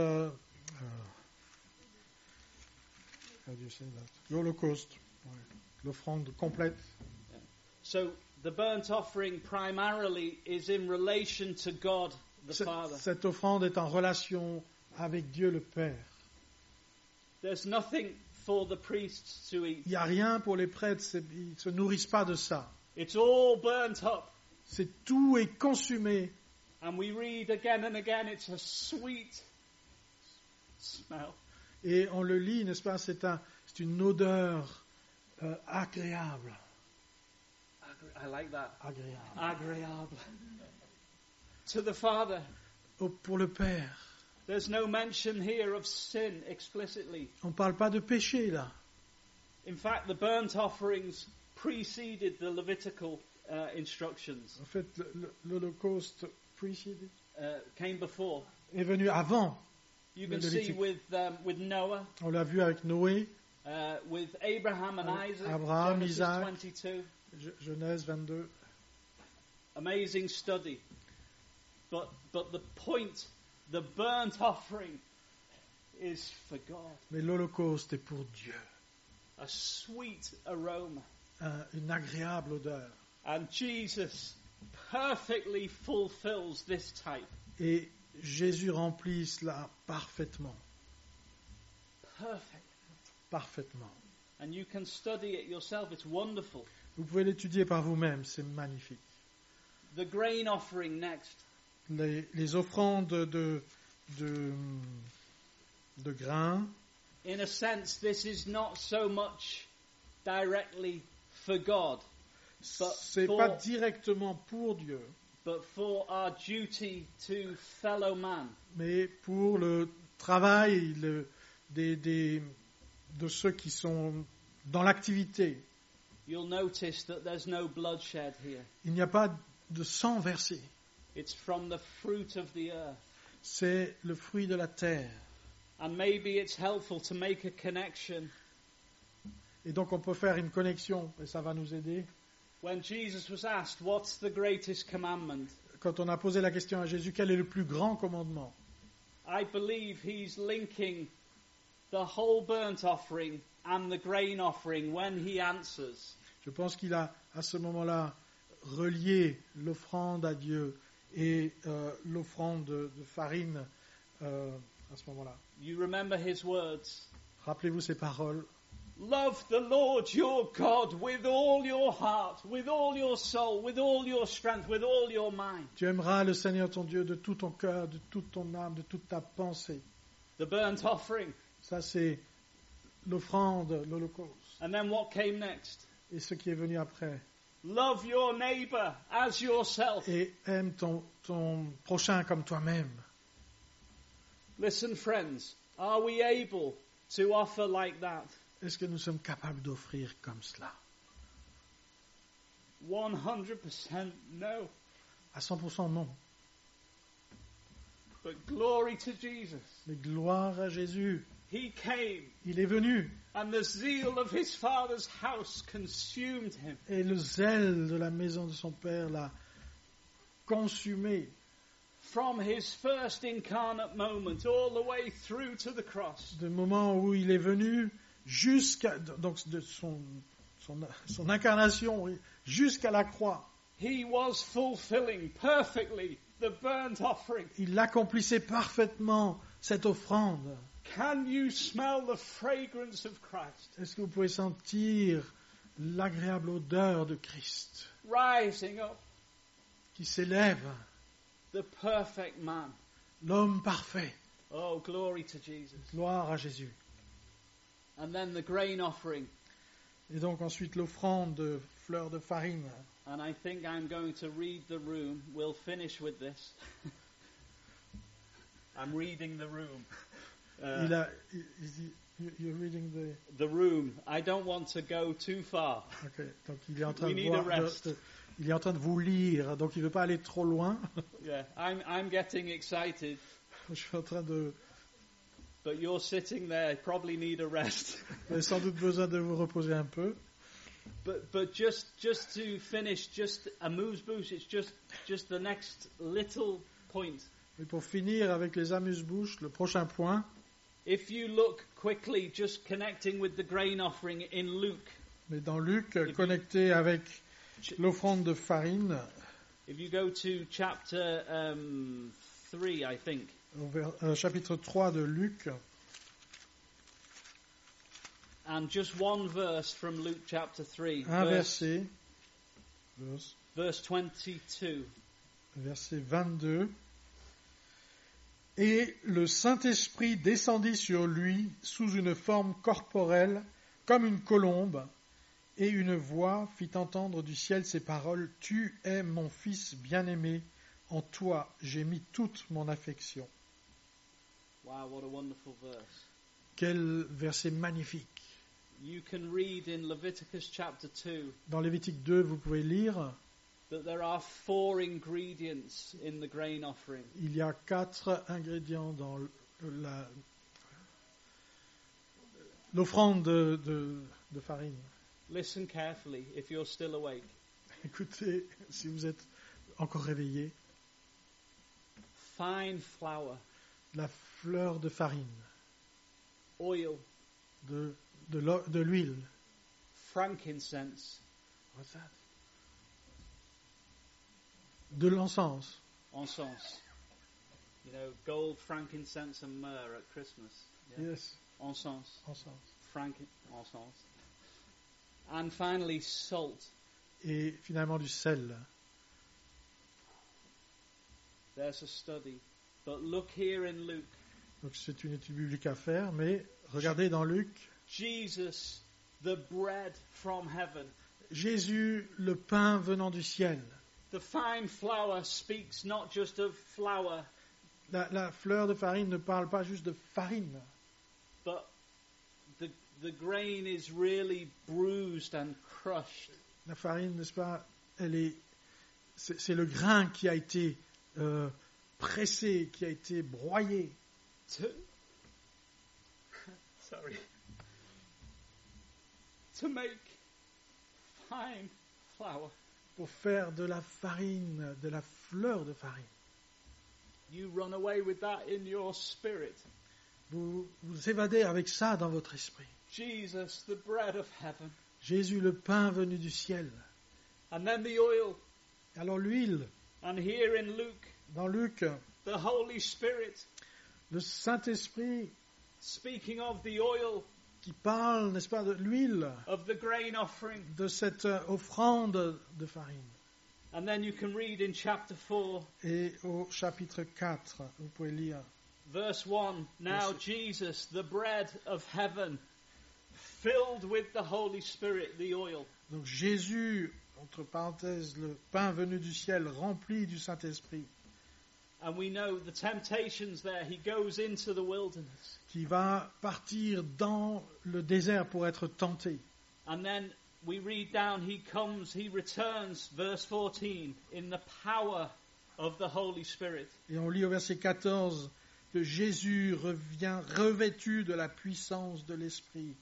how do you say that? L'Holocauste, ouais. L'offrande complète. so the burnt offering primarily is in relation to God the Father. Cette offrande est en relation avec Dieu le Père. There's nothing for the priests to eat. Il n'y a rien pour les prêtres, ils ne se nourrissent pas de ça. It's all burnt up. Tout est consumé. And we read again and again, it's a sweet smell. Et on le lit, n'est-ce pas? C'est une odeur agréable. I like that. Agréable. Agréable. To the Father. Pour le Père. There's no mention here of sin explicitly. On ne parle pas de péché là. In fact, the burnt offerings preceded the Levitical instructions. En fait, l'Holocauste Came before. est venu avant. You can see with Noah, On l'a vu avec Noé, with Abraham and Isaac, Abraham, Genesis Isaac. 22. Genèse 22. Amazing study. But the point, the burnt offering is for God. Mais l'Holocauste est pour Dieu. A sweet aroma. Une agréable odeur. And Jesus perfectly fulfills this type. Et Jésus remplit cela parfaitement. Perfect. Parfaitement. And you can study it yourself. It's wonderful. Vous pouvez l'étudier par vous-même, c'est magnifique. The grain offering next. Les offrandes de grains. In a sense, this is not so much directly for God, C'est pas directement pour Dieu, but for our duty to fellow man. mais pour le travail de ceux qui sont dans l'activité. You'll notice that there's no bloodshed here. Il n'y a pas de sang versé. It's from the fruit of the earth. C'est le fruit de la terre. And maybe it's helpful to make a connection. Et donc on peut faire une connexion, et ça va nous aider. When Jesus was asked, what's the greatest commandment? Quand on a posé la question à Jésus, quel est le plus grand commandement? I believe he's linking the whole burnt offering and the grain offering when he answers. Je pense qu'il a, à ce moment-là, relié l'offrande à Dieu et l'offrande de farine à ce moment-là. You remember his words. Rappelez-vous ces paroles. Love the Lord your God with all your heart, with all your soul, with all your strength, with all your mind. Tu aimeras le Seigneur ton Dieu de tout ton cœur, de toute ton âme, de toute ta pensée. The burnt offering. Ça, c'est l'offrande, l'holocauste. And then what came next? Et ce qui est venu après. Love your neighbor as yourself. Et aime ton prochain comme toi-même. Listen, friends, are we able to offer like that? Est-ce que nous sommes capables d'offrir comme cela? 100% no. À 100% non. But glory to Jesus. Mais gloire à Jésus. He came, Il est venu. and the zeal of his Father's house consumed him. Et le zèle de la maison de son Père l'a consumé. From his first incarnate moment all the way through to the cross. Du moment où il est venu jusqu'à donc de son incarnation jusqu'à la croix. He was fulfilling perfectly the burnt offering. Il accomplissait parfaitement cette offrande. Can you smell the fragrance of Christ Est-ce que vous pouvez sentir l'agréable odeur de Christ rising up? qui s'élève, The perfect man. l'homme parfait? Oh, glory to Jesus. Gloire à Jésus. And then the grain offering. Et donc ensuite l'offrande de fleurs de farine. And I think I'm going to read the room. We'll finish with this. I'm reading the room. Il dit, you're reading The room. I don't want to go too far. Okay, donc il est en train We de need voir, a rest. il est en train de vous lire, donc il veut pas aller trop loin. Yeah, I'm getting excited, Je suis en train de, but you're sitting there. Probably need a rest. vous avez sans doute besoin de vous reposer un peu. But just to finish, just a amuse-bouche. It's just the next little point. Et pour finir avec les amuse-bouches, le prochain point. If you look quickly, just connecting with the grain offering in Luke. Mais dans Luc, connecté avec l'offrande de farine, If you go to chapter 3, I think. Chapitre 3 de Luc, And just one verse from Luke chapter 3. un verset, Verse 22. verset 22. Et le Saint-Esprit descendit sur lui sous une forme corporelle, comme une colombe, et une voix fit entendre du ciel ces paroles, « Tu es mon Fils bien-aimé, en toi j'ai mis toute mon affection. » Wow, what a wonderful verse. Quel verset magnifique. You can read in Leviticus chapter 2 Dans Lévitique 2, vous pouvez lire, that there are 4 ingredients in the grain offering. il y a 4 ingrédients dans l'offrande de farine. Listen carefully if you're still awake. Écoutez, si vous êtes encore réveillé, Fine flour, la fleur de farine, oil, de l'huile. frankincense, What's that? De l'encens. encens. You know, gold, frankincense and myrrh at Christmas. Yeah? Yes, Encens, encens. encens. And finally, salt. Et finalement du sel. There's a study. But look here in Luke. Donc c'est une étude biblique à faire, mais regardez dans Luc, Jesus, the bread from heaven. Jésus, le pain venant du ciel. The fine flour speaks not just of flour, La fleur de farine ne parle pas juste de farine. but the grain is really bruised and crushed. La farine, n'est-ce pas, c'est le grain qui a été pressé, qui a été broyé. To make fine flour. Pour faire de la farine, de la fleur de farine. You run away with that in your spirit. Vous vous évadez avec ça dans votre esprit. Jesus, the bread of heaven. Jésus, le pain venu du ciel. And then the oil. Alors l'huile, And here in Luke, dans Luc, the Holy Spirit, le Saint-Esprit speaking of the oil, qui parle, n'est-ce pas, de l'huile, of the grain offering. de cette offrande de farine. And then you can read in chapter 4, Et au chapitre 4, vous pouvez lire, verse 1. Now Jesus, the bread of heaven, filled with the Holy Spirit, the oil. Donc Jésus, entre parenthèses, le pain venu du ciel, rempli du Saint-Esprit, And we know the temptations there. He goes into the wilderness. qui va partir dans le désert pour être tenté. And then we read down, he returns, verse 14, in the power of the Holy Spirit. Et on lit au verset 14 que Jésus revient revêtu de la puissance de l'Esprit.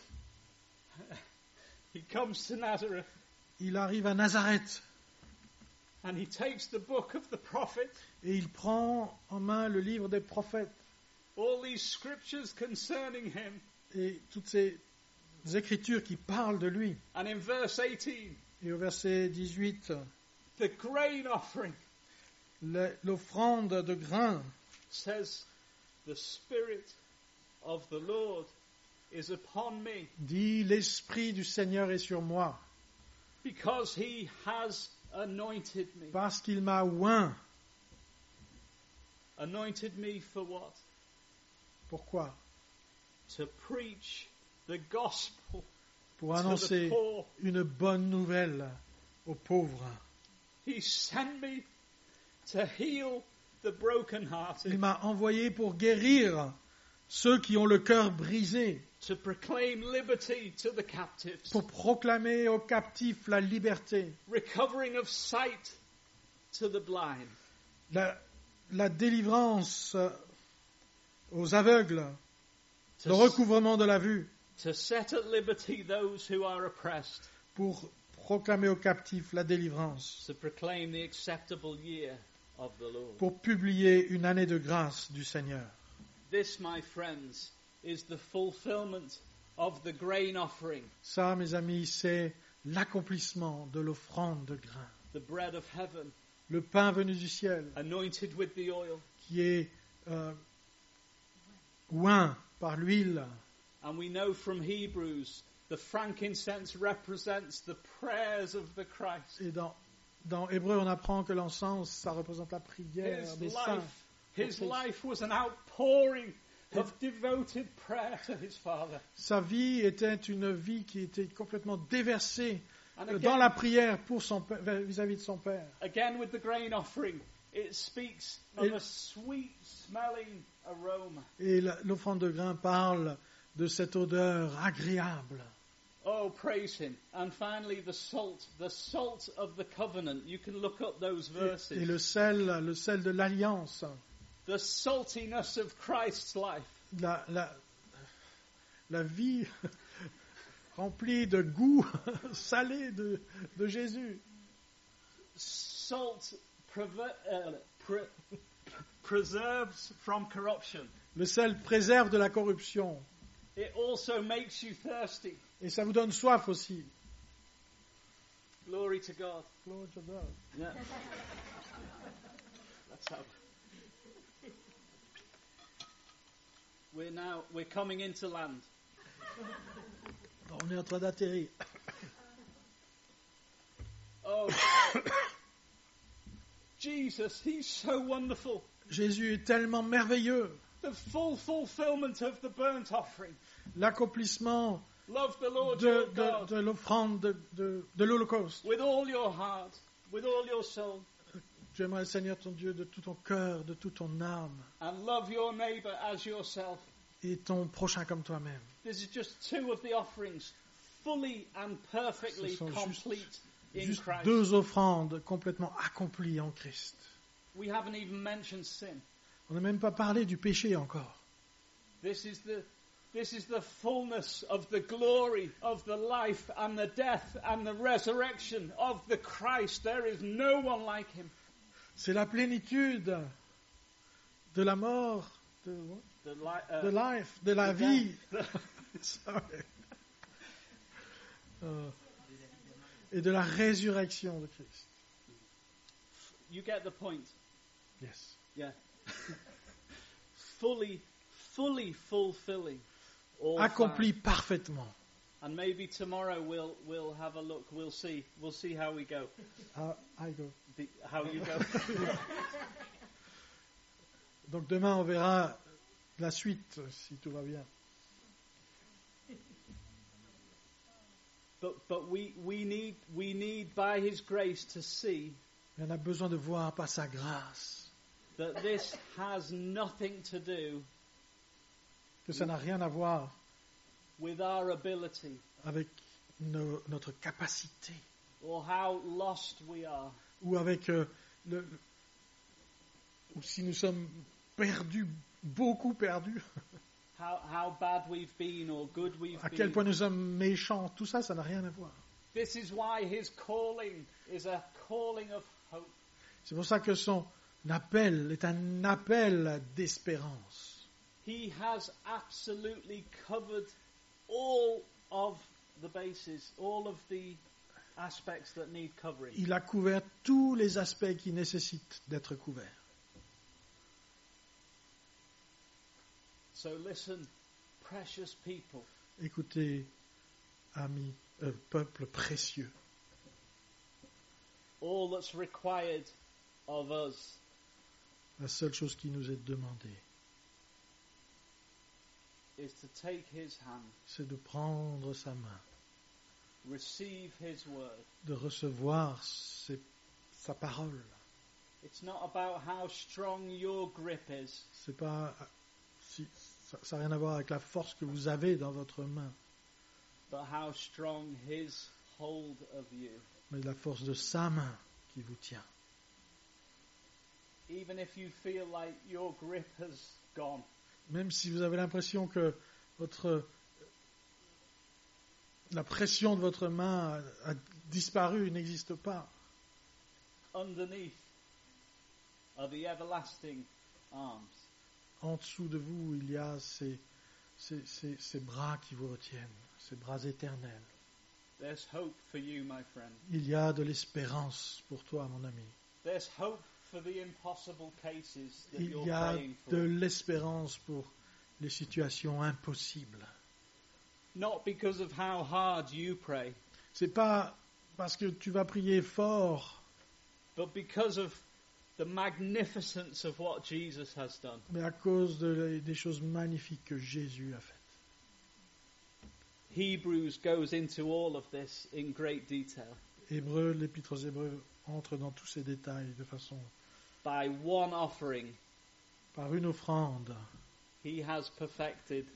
He comes to Nazareth Il arrive à Nazareth and he takes the book of the prophet, et il prend en main le livre des prophètes all these scriptures concerning him. et toutes ces écritures qui parlent de lui. And in verse 18, Et au verset 18, the grain offering l'offrande de grains says, the Spirit of the Lord is upon me, dit, l'Esprit du Seigneur est sur moi, because he has anointed me. parce qu'il m'a oint. Anointed me for what? Pourquoi? To preach the gospel Pour to the annoncer poor. une bonne nouvelle aux pauvres. He sent me to heal the brokenhearted, Il m'a envoyé pour guérir ceux qui ont le cœur brisé, to proclaim liberty to the captives, pour proclamer aux captifs la liberté, recovering of sight to the blind, la délivrance aux aveugles, to, le recouvrement de la vue, to set at liberty those who are oppressed, pour proclamer aux captifs la délivrance, to proclaim the acceptable year of the Lord. pour publier une année de grâce du Seigneur. This, my friends, is the fulfillment of the grain offering, Ça, mes amis, c'est l'accomplissement de l'offrande de grains. the bread of heaven, Le pain venu du ciel, anointed with the oil. qui est oint par l'huile. And we know from Hebrews, the frankincense represents the prayers of the Christ. Et dans Hébreu, on apprend que l'encens, ça représente la prière des saints. His life was an outpouring of devoted prayer to his Father. Sa vie était une vie qui était complètement déversée And dans la prière pour vis-à-vis de son Père. again with the grain offering, it speaks of a sweet smelling aroma. Et l'offrande de grains parle de cette odeur agréable. Oh, praise him. And finally, the salt of the covenant. You can look up those verses. Et le sel de l'alliance, The saltiness of Christ's life. la vie remplie de goût salé de Jésus. Salt preserves from corruption. Le sel préserve de la corruption. It also makes you thirsty. Et ça vous donne soif aussi. Glory to God. Glory to God. Yeah. Let's have. We're coming into land. On est en train d'atterrir. Oh, Jesus, he's so wonderful. Jésus est tellement merveilleux. The full fulfillment of the burnt offering. L'accomplissement Love the Lord your God de l'offrande de l'Holocauste. with all your heart, with all your soul, Tu aimeras le Seigneur ton Dieu de tout ton cœur, de toute ton âme, and love your neighbor as yourself. et ton prochain comme toi-même. This is just two of the offerings, fully and perfectly Ce sont complete in Juste Christ. deux offrandes complètement accomplies en Christ. We haven't even mentioned sin. On n'a même pas parlé du péché encore. This is the fullness of the glory of the life and the death and the resurrection of the Christ. There is no one like him. C'est la plénitude de la mort, de life, de la vie. Sorry. Et de la résurrection de Christ. You get the point. Yes. Yeah. fully fulfilling all Accompli five. parfaitement. And maybe tomorrow we'll have a look. We'll see how we go. I go. How you go. Donc demain on verra la suite si tout va bien. But we need by His grace to see Mais on a besoin de voir par sa grâce that this has nothing to do que ça n'a rien à voir with our ability avec notre capacité or how lost we are. ou avec ou si nous sommes perdus, beaucoup perdus, How bad we've been or good we've à quel been. point nous sommes méchants, tout ça, ça n'a rien à voir. This is why His calling is a calling of hope. C'est pour ça que son appel est un appel d'espérance. He has absolutely covered all of the bases, all of the aspects that need covering. Il a couvert tous les aspects qui nécessitent d'être couverts. So listen, precious people. Écoutez, amis, peuple précieux, All that's required of us la seule chose qui nous est demandée, is to take His hand, c'est de prendre sa main, receive His word. de recevoir sa parole. It's not about how strong your grip is. C'est pas, ça n'a rien à voir avec la force que vous avez dans votre main, But how strong His hold of you. mais la force de sa main qui vous tient. Even if you feel like your grip has gone, Même si vous avez l'impression que la pression de votre main a disparu, n'existe pas. underneath are the everlasting arms. En dessous de vous, il y a ces bras qui vous retiennent, ces bras éternels. There's hope for you, my friend. Il y a de l'espérance pour toi, mon ami. There's hope for the impossible cases that Il you're y a praying de for. l'espérance pour les situations impossibles. Not because of how hard you pray, C'est pas parce que tu vas prier fort, but because of the magnificence of what Jesus has done. mais à cause des choses magnifiques que Jésus a faites. Hebrews goes into all of this in great detail. L'épître aux Hébreux entre dans tous ces détails de façon, By one offering, par une offrande, He has perfected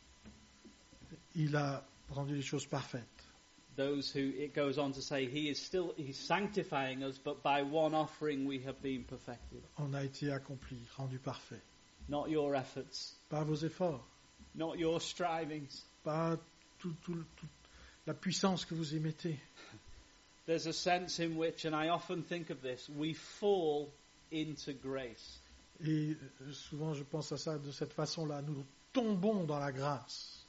il a rendu les choses parfaites. those who, it goes on to say, He's sanctifying us, but by one offering we have been perfected. On a été accompli, rendu parfait. Not your efforts, Pas vos efforts, not your strivings. pas toute la puissance que vous y mettez. There's a sense in which, and I often think of this, we fall into grace. Et souvent je pense à ça de cette façon-là. Nous tombons dans la grâce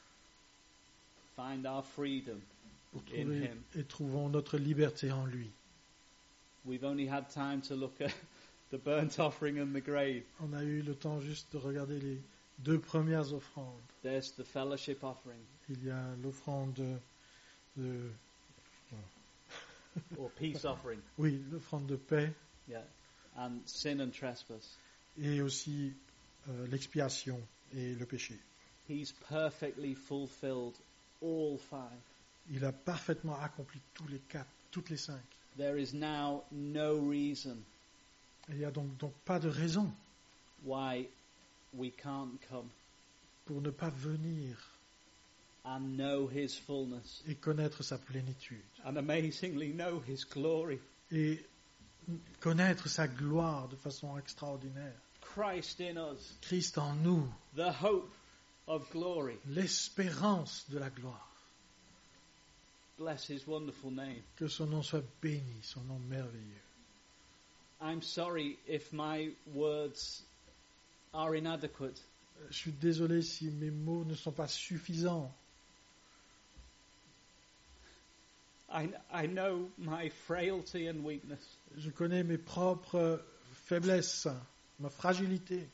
Find our freedom pour in trouver Him. et trouvons notre liberté en lui. We've only had time to look at the burnt offering and the grave. On a eu le temps juste de regarder les deux premières offrandes. There's the fellowship offering, Il y a l'offrande de or peace offering, oui, l'offrande de paix yeah, and sin and trespass. et aussi l'expiation et le péché. He's perfectly fulfilled all five. Il a parfaitement accompli tous les quatre, toutes les cinq. There is now no reason Et il n'y a donc pas de raison why we can't come pour ne pas venir and know His fullness et connaître sa plénitude and amazingly know His glory. et connaître sa gloire de façon extraordinaire. Christ in us, Christ en nous, the hope of glory. l'espérance de la gloire. Bless His wonderful name. Que son nom soit béni, son nom merveilleux. I'm sorry if my words are inadequate. Je suis désolé si mes mots ne sont pas suffisants. I know my frailty and weakness. Je connais mes propres faiblesses, ma fragilité.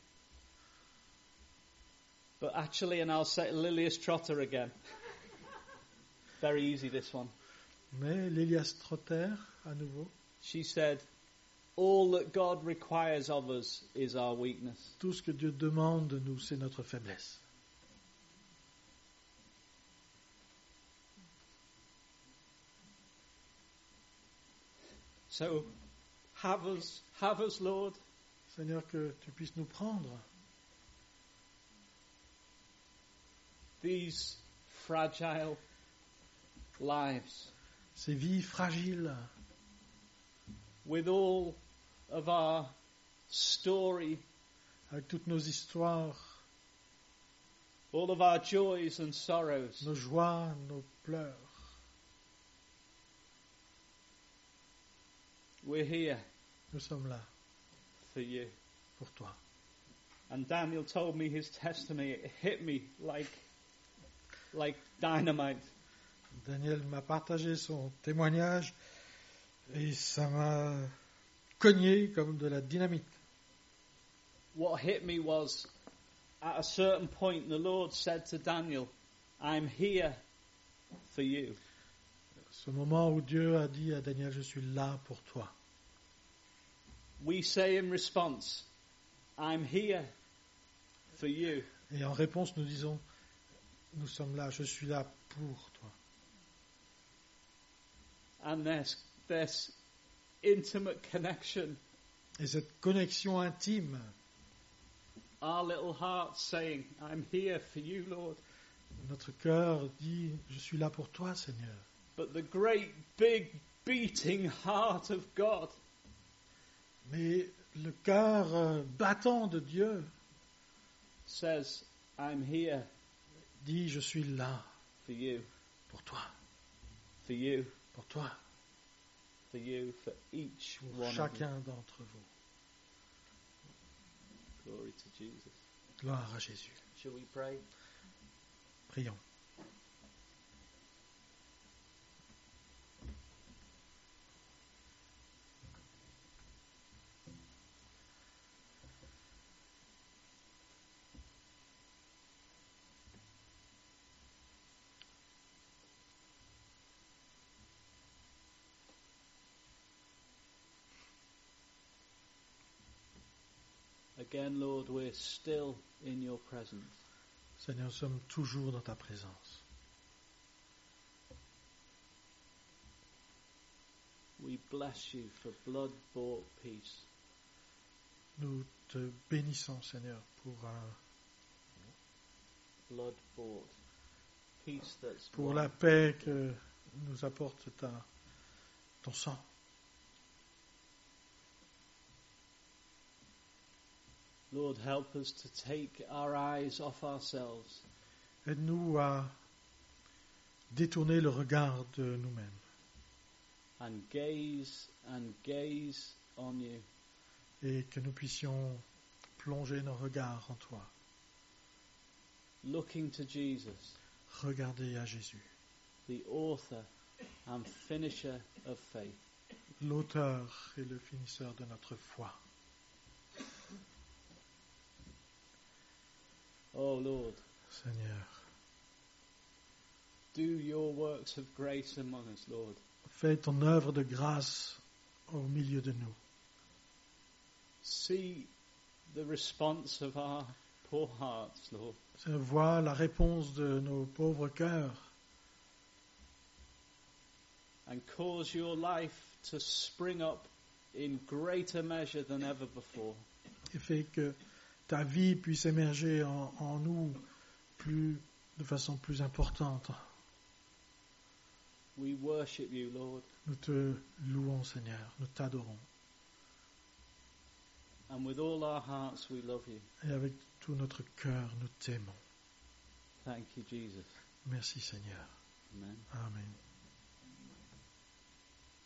But actually, and I'll say Lilias Trotter again. Very easy, this one. Mais l'Élias Trotter, à nouveau, She said, all that God requires of us is our weakness. tout ce que Dieu demande de nous, c'est notre faiblesse. So have us, Lord. Seigneur, que tu puisses nous prendre. These fragile lives, Ces vies fragiles, with all of our story, avec toutes nos histoires, all of our joys and sorrows. nos joies, nos pleurs. We're here Nous sommes là for you. pour toi. And Daniel told me his testimony. It hit me like dynamite. Daniel m'a partagé son témoignage et ça m'a cogné comme de la dynamite. What hit me was, at a certain point, the Lord said to Daniel, I'm here for you. Ce moment où Dieu a dit à Daniel, je suis là pour toi. We say in response, I'm here for you. Et en réponse, nous disons, nous sommes là, je suis là pour toi. And there's this intimate connection. Et cette connexion intime, Our little hearts saying, I'm here for you, Lord. notre cœur dit, je suis là pour toi, Seigneur. But the great, big, beating heart of God Mais le cœur battant de Dieu says, I'm here dit, je suis là for you, pour toi, for you, pour toi, for you, for each pour one of you. chacun d'entre vous. Glory to Jesus. Gloire à Jésus. Shall we pray? Prions. Again, Lord, we're still in your presence. Seigneur, nous sommes toujours dans ta présence. We bless you for blood-bought peace. Nous te bénissons, Seigneur, pour Blood-bought peace that's pour won. la paix que nous apporte ton sang. Lord, help us to take our eyes off ourselves Aide-nous à détourner le regard de nous-mêmes and gaze on you. et que nous puissions plonger nos regards en toi. Looking to Jesus, Regarder à Jésus, the author and finisher of faith. l'auteur et le finisseur de notre foi. Oh Lord, Seigneur, do your works of grace among us, Lord. fais ton œuvre de grâce au milieu de nous. See the response of our poor hearts, Lord. Seigneur, vois la réponse de nos pauvres cœurs And cause your life to spring up in greater measure than ever before. et fais que ta vie puisse émerger en nous de façon plus importante. We worship you, Lord, Nous te louons, Seigneur, nous t'adorons. and with all our hearts we love you. Et avec tout notre cœur, nous t'aimons. Thank you, Jesus. Merci, Seigneur. Amen. Amen.